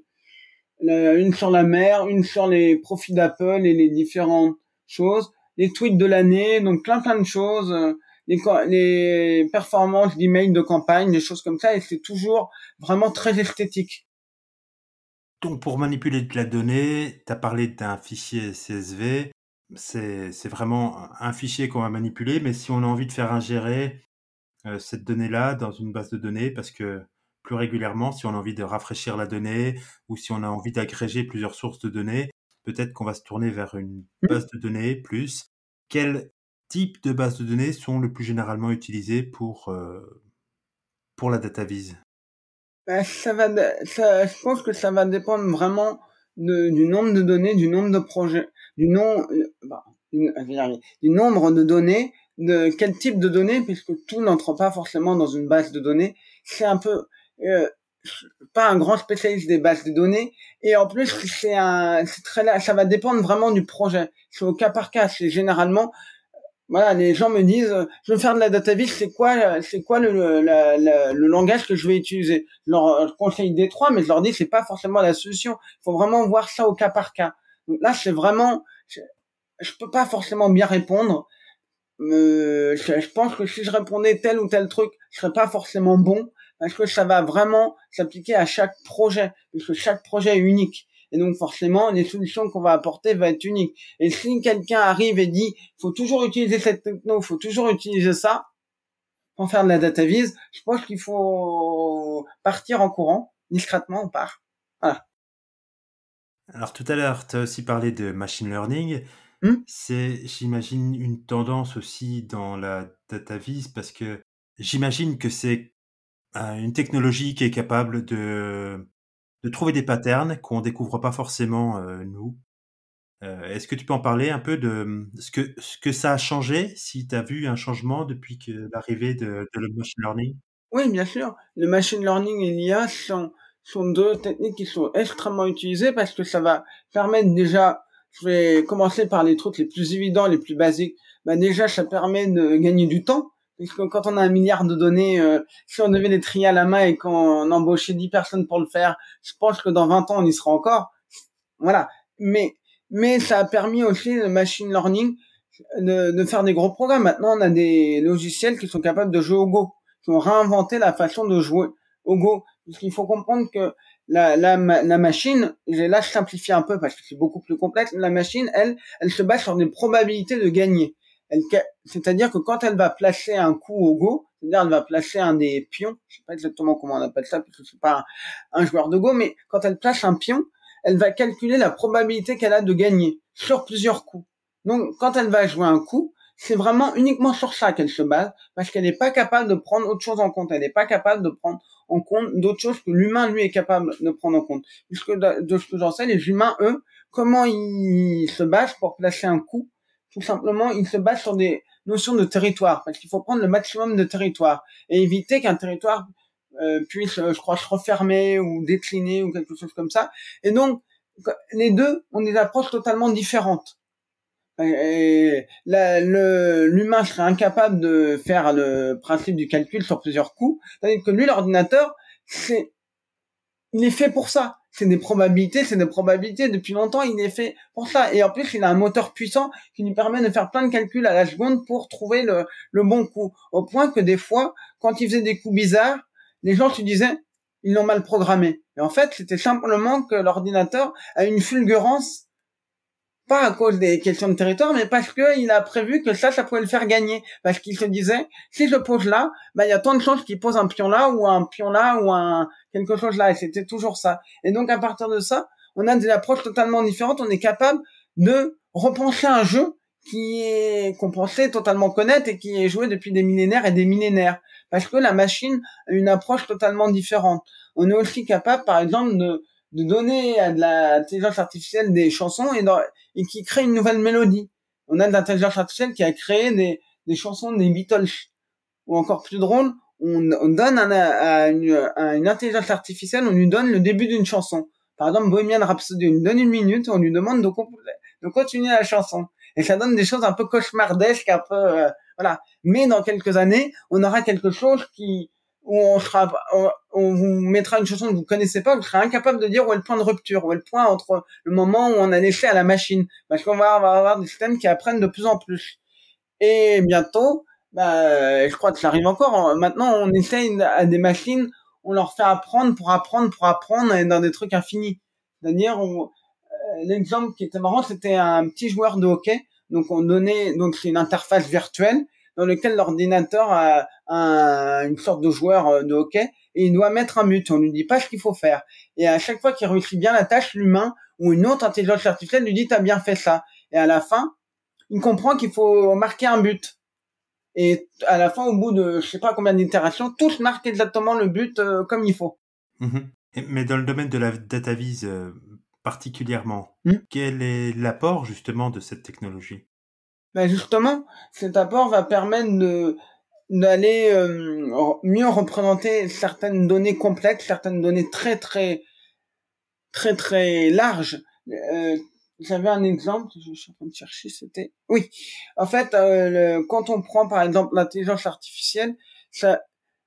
une sur la mer, une sur les profits d'Apple et les différentes choses, les tweets de l'année, donc plein plein de choses, euh, les, les performances d'emails de campagne, des choses comme ça, et c'est toujours vraiment très esthétique. Donc pour manipuler de la donnée, tu as parlé d'un fichier C S V, c'est, c'est vraiment un fichier qu'on va manipuler, mais si on a envie de faire ingérer euh, cette donnée-là dans une base de données, parce que plus régulièrement, si on a envie de rafraîchir la donnée ou si on a envie d'agréger plusieurs sources de données, peut-être qu'on va se tourner vers une base de données plus. Quel type de base de données sont le plus généralement utilisées pour, euh, pour la data vise? Ben, ça va, ça, je pense que ça va dépendre vraiment de, du nombre de données, du nombre de projets, du nom, euh, bah, du, du nombre de données, de quel type de données, puisque tout n'entre pas forcément dans une base de données. C'est un peu, euh, pas un grand spécialiste des bases de données, et en plus c'est un, c'est très là, ça va dépendre vraiment du projet. C'est au cas par cas. C'est généralement voilà, les gens me disent, euh, je veux faire de la data viz, c'est quoi, c'est quoi le, le, la- la- le langage que je vais utiliser? Je leur euh, conseille D trois, mais je leur dis, c'est pas forcément la solution. Il faut vraiment voir ça au cas par cas. Donc là, c'est vraiment, je, je peux pas forcément bien répondre. Euh, je, je pense que si je répondais tel ou tel truc, je serais pas forcément bon, parce que ça va vraiment s'appliquer à chaque projet, parce que chaque projet est unique. Et donc forcément, les solutions qu'on va apporter vont être uniques. Et si quelqu'un arrive et dit, faut toujours utiliser cette techno, faut toujours utiliser ça, pour faire de la data vise, je pense qu'il faut partir en courant, discrètement, on part. Voilà. Alors tout à l'heure, tu as aussi parlé de machine learning. Hmm. C'est, j'imagine, une tendance aussi dans la data vise parce que j'imagine que c'est euh, une technologie qui est capable de, de trouver des patterns qu'on découvre pas forcément euh, nous. Euh, est-ce que tu peux en parler un peu de ce que, ce que ça a changé, si tu as vu un changement depuis que l'arrivée de, de le machine learning? Oui, bien sûr. Le machine learning et l'I A sont, sont deux techniques qui sont extrêmement utilisées parce que ça va permettre déjà, je vais commencer par les trucs les plus évidents, les plus basiques. Bah déjà, ça permet de gagner du temps. Parce que quand on a un milliard de données, euh, si on devait les trier à la main et qu'on embauchait dix personnes pour le faire, je pense que dans vingt ans, on y sera encore. Voilà. Mais, mais ça a permis aussi le machine learning de, de faire des gros programmes. Maintenant, on a des logiciels qui sont capables de jouer au Go, qui ont réinventé la façon de jouer au Go. Parce qu'il faut comprendre que la, la, la machine, là je simplifie un peu parce que c'est beaucoup plus complexe, la machine, elle, elle se base sur des probabilités de gagner. elle, c'est-à-dire que quand elle va placer un coup au Go, c'est-à-dire elle va placer un des pions, je sais pas exactement comment on appelle ça, parce que c'est pas un, un joueur de Go, mais quand elle place un pion, elle va calculer la probabilité qu'elle a de gagner sur plusieurs coups. Donc, quand elle va jouer un coup, c'est vraiment uniquement sur ça qu'elle se base, parce qu'elle n'est pas capable de prendre autre chose en compte. Elle n'est pas capable de prendre en compte d'autres choses que l'humain, lui, est capable de prendre en compte. Puisque de, de ce que j'en sais, les humains, eux, comment ils se basent pour placer un coup? Tout simplement, ils se basent sur des notions de territoire, parce qu'il faut prendre le maximum de territoire et éviter qu'un territoire euh, puisse, je crois, se refermer ou décliner ou quelque chose comme ça. Et donc, les deux ont des approches totalement différentes. Et la, le, l'humain serait incapable de faire le principe du calcul sur plusieurs coups, tandis que lui, l'ordinateur, c'est, il est fait pour ça. C'est des probabilités, c'est des probabilités. Depuis longtemps, il est fait pour ça. Et en plus, il a un moteur puissant qui lui permet de faire plein de calculs à la seconde pour trouver le, le bon coup. Au point que des fois, quand il faisait des coups bizarres, les gens se disaient, ils l'ont mal programmé. Et en fait, c'était simplement que l'ordinateur a une fulgurance, pas à cause des questions de territoire, mais parce que il a prévu que ça, ça pouvait le faire gagner. Parce qu'il se disait, si je pose là, bah, il y a tant de chances qu'il pose un pion là, ou un pion là, ou un, quelque chose là. Et c'était toujours ça. Et donc, à partir de ça, on a des approches totalement différentes. On est capable de repenser un jeu qui est, qu'on pensait totalement connaître et qui est joué depuis des millénaires et des millénaires. Parce que la machine a une approche totalement différente. On est aussi capable, par exemple, de, de donner à de l'intelligence artificielle des chansons et, dans, et qui crée une nouvelle mélodie. On a de l'intelligence artificielle qui a créé des, des chansons des Beatles. Ou encore plus drôle, on, on donne un, à, une, à une intelligence artificielle, on lui donne le début d'une chanson. Par exemple, Bohemian Rhapsody, on lui donne une minute, on lui demande de, de continuer la chanson. Et ça donne des choses un peu cauchemardesques, un peu, euh, voilà. Mais dans quelques années, on aura quelque chose qui, où on sera, on, on vous mettra une chanson que vous connaissez pas, vous serez incapable de dire où est le point de rupture, où est le point entre le moment où on a laissé à la machine. Parce qu'on va avoir, avoir des systèmes qui apprennent de plus en plus. Et bientôt, bah, je crois que ça arrive encore. Maintenant, on essaye à des machines, on leur fait apprendre pour apprendre pour apprendre et dans des trucs infinis. C'est-à-dire, on, euh, l'exemple qui était marrant, c'était un petit joueur de hockey. Donc, on donnait, donc c'est une interface virtuelle dans lequel l'ordinateur a un, une sorte de joueur de hockey et il doit mettre un but. On lui dit pas ce qu'il faut faire. Et à chaque fois qu'il réussit bien la tâche, l'humain ou une autre intelligence artificielle lui dit t'as bien fait ça. Et à la fin, il comprend qu'il faut marquer un but. Et à la fin, au bout de je sais pas combien d'itérations, tous marquent exactement le but euh, comme il faut. Mmh. Mais dans le domaine de la data vise euh, particulièrement, mmh. quel est l'apport justement de cette technologie? Ben justement, cet apport va permettre de d'aller euh, mieux représenter certaines données complexes, certaines données très très très très larges. Euh, J'avais un exemple, je suis en train de chercher, c'était... Oui, en fait, euh, le, quand on prend par exemple l'intelligence artificielle, ça,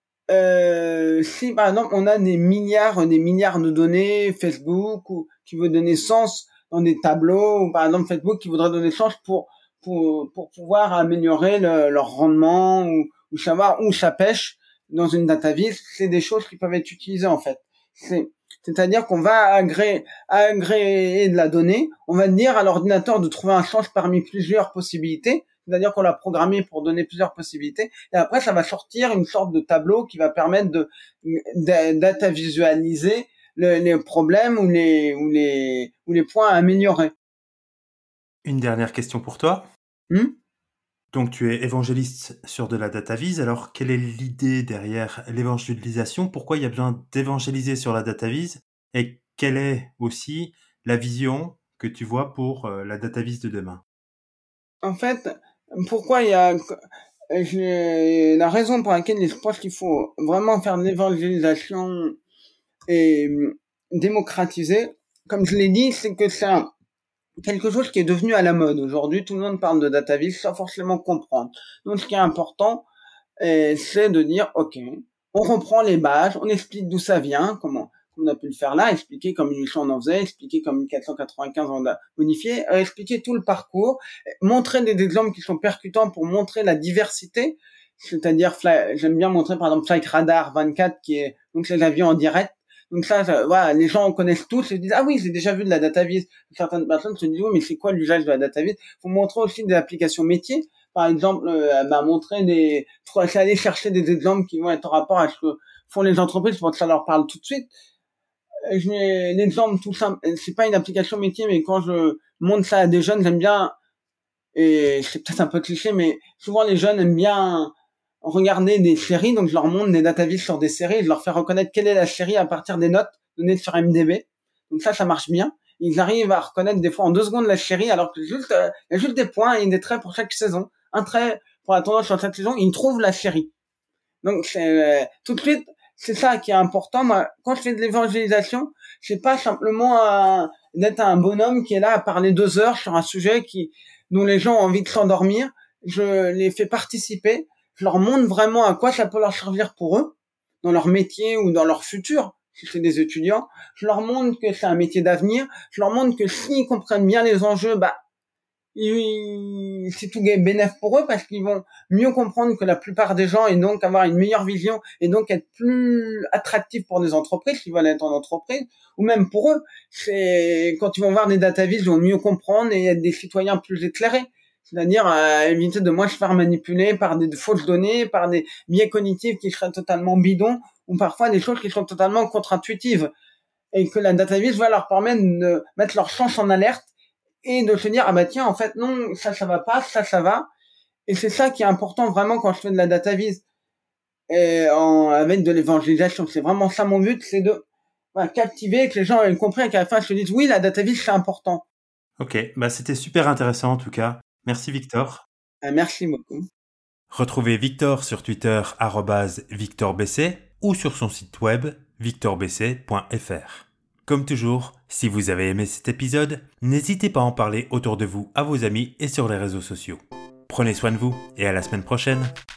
euh, si par exemple on a des milliards, des milliards de données, Facebook, ou qui veut donner sens dans des tableaux, ou par exemple Facebook qui voudrait donner sens pour pour pour pouvoir améliorer le, leur rendement ou, ou savoir où ça pêche dans une data vise, c'est des choses qui peuvent être utilisées en fait. C'est C'est-à-dire qu'on va agréer, agréer de la donnée, on va dire à l'ordinateur de trouver un sens parmi plusieurs possibilités, c'est-à-dire qu'on l'a programmé pour donner plusieurs possibilités, et après ça va sortir une sorte de tableau qui va permettre de, de data visualiser le, les problèmes ou les, ou les, ou les points à améliorer. Une dernière question pour toi. Hmm Donc tu es évangéliste sur de la data vise, alors quelle est l'idée derrière l'évangélisation? Pourquoi il y a besoin d'évangéliser sur la data vise? Et quelle est aussi la vision que tu vois pour euh, la data vise de demain? En fait, pourquoi il y a... Je, la raison pour laquelle je pense qu'il faut vraiment faire de l'évangélisation et démocratiser, comme je l'ai dit, c'est que c'est un, quelque chose qui est devenu à la mode. Aujourd'hui, tout le monde parle de data vise sans forcément comprendre. Donc, ce qui est important, euh, c'est de dire, OK, on reprend les bases, on explique d'où ça vient, comment on a pu le faire là, expliquer comme une on en faisait, expliquer comme une quatre cent quatre-vingt-quinze on a modifié, euh, expliquer tout le parcours, montrer des exemples qui sont percutants pour montrer la diversité, c'est-à-dire, j'aime bien montrer par exemple Flight Radar vingt-quatre qui est donc les avions en direct. Donc ça, ça, voilà, les gens connaissent tous et se disent ah oui, j'ai déjà vu de la data vise. Certaines personnes se disent oui, mais c'est quoi l'usage de la data vise? Faut montrer aussi des applications métiers par exemple, euh, elle m'a montré des, je suis allé chercher des exemples qui vont être en rapport avec ce que font les entreprises pour que ça leur parle tout de suite. Je mets l'exemple tout simple, c'est pas une application métier, mais quand je montre ça à des jeunes, j'aime bien, et c'est peut-être un peu cliché, mais souvent les jeunes aiment bien regarder des séries, donc je leur montre des dataviz sur des séries, je leur fais reconnaître quelle est la série à partir des notes données sur M D B. Donc ça, ça marche bien. Ils arrivent à reconnaître des fois en deux secondes la série, alors que juste, euh, il y a juste des points et des traits pour chaque saison. Un trait pour la tendance sur chaque saison, ils trouvent la série. Donc c'est, euh, tout de suite, c'est ça qui est important. Moi, quand je fais de l'évangélisation, c'est pas simplement un, d'être un bonhomme qui est là à parler deux heures sur un sujet qui, dont les gens ont envie de s'endormir. Je les fais participer. Je leur montre vraiment à quoi ça peut leur servir pour eux, dans leur métier ou dans leur futur, si c'est des étudiants. Je leur montre que c'est un métier d'avenir. Je leur montre que s'ils comprennent bien les enjeux, bah, ils, c'est tout bénéf pour eux parce qu'ils vont mieux comprendre que la plupart des gens et donc avoir une meilleure vision et donc être plus attractifs pour des entreprises qui veulent être en entreprise, ou même pour eux. C'est, quand ils vont voir des dataviz, ils vont mieux comprendre et être des citoyens plus éclairés. C'est-à-dire euh, éviter de moins se faire manipuler par des fausses données, par des biais cognitifs qui seraient totalement bidons, ou parfois des choses qui sont totalement contre-intuitives. Et que la dataviz va leur permettre de mettre leur sens en alerte et de se dire, ah bah tiens, en fait, non, ça, ça va pas, ça, ça va. Et c'est ça qui est important vraiment quand je fais de la dataviz. Et en, avec de l'évangélisation. C'est vraiment ça mon but, c'est de voilà, captiver, que les gens aient compris et qu'à la fin, ils se disent, oui, la dataviz, c'est important. Ok, bah c'était super intéressant en tout cas. Merci Victor. Euh, merci beaucoup. Retrouvez Victor sur Twitter arobase victorbc ou sur son site web victor b c point f r. Comme toujours, si vous avez aimé cet épisode, n'hésitez pas à en parler autour de vous, à vos amis et sur les réseaux sociaux. Prenez soin de vous et à la semaine prochaine.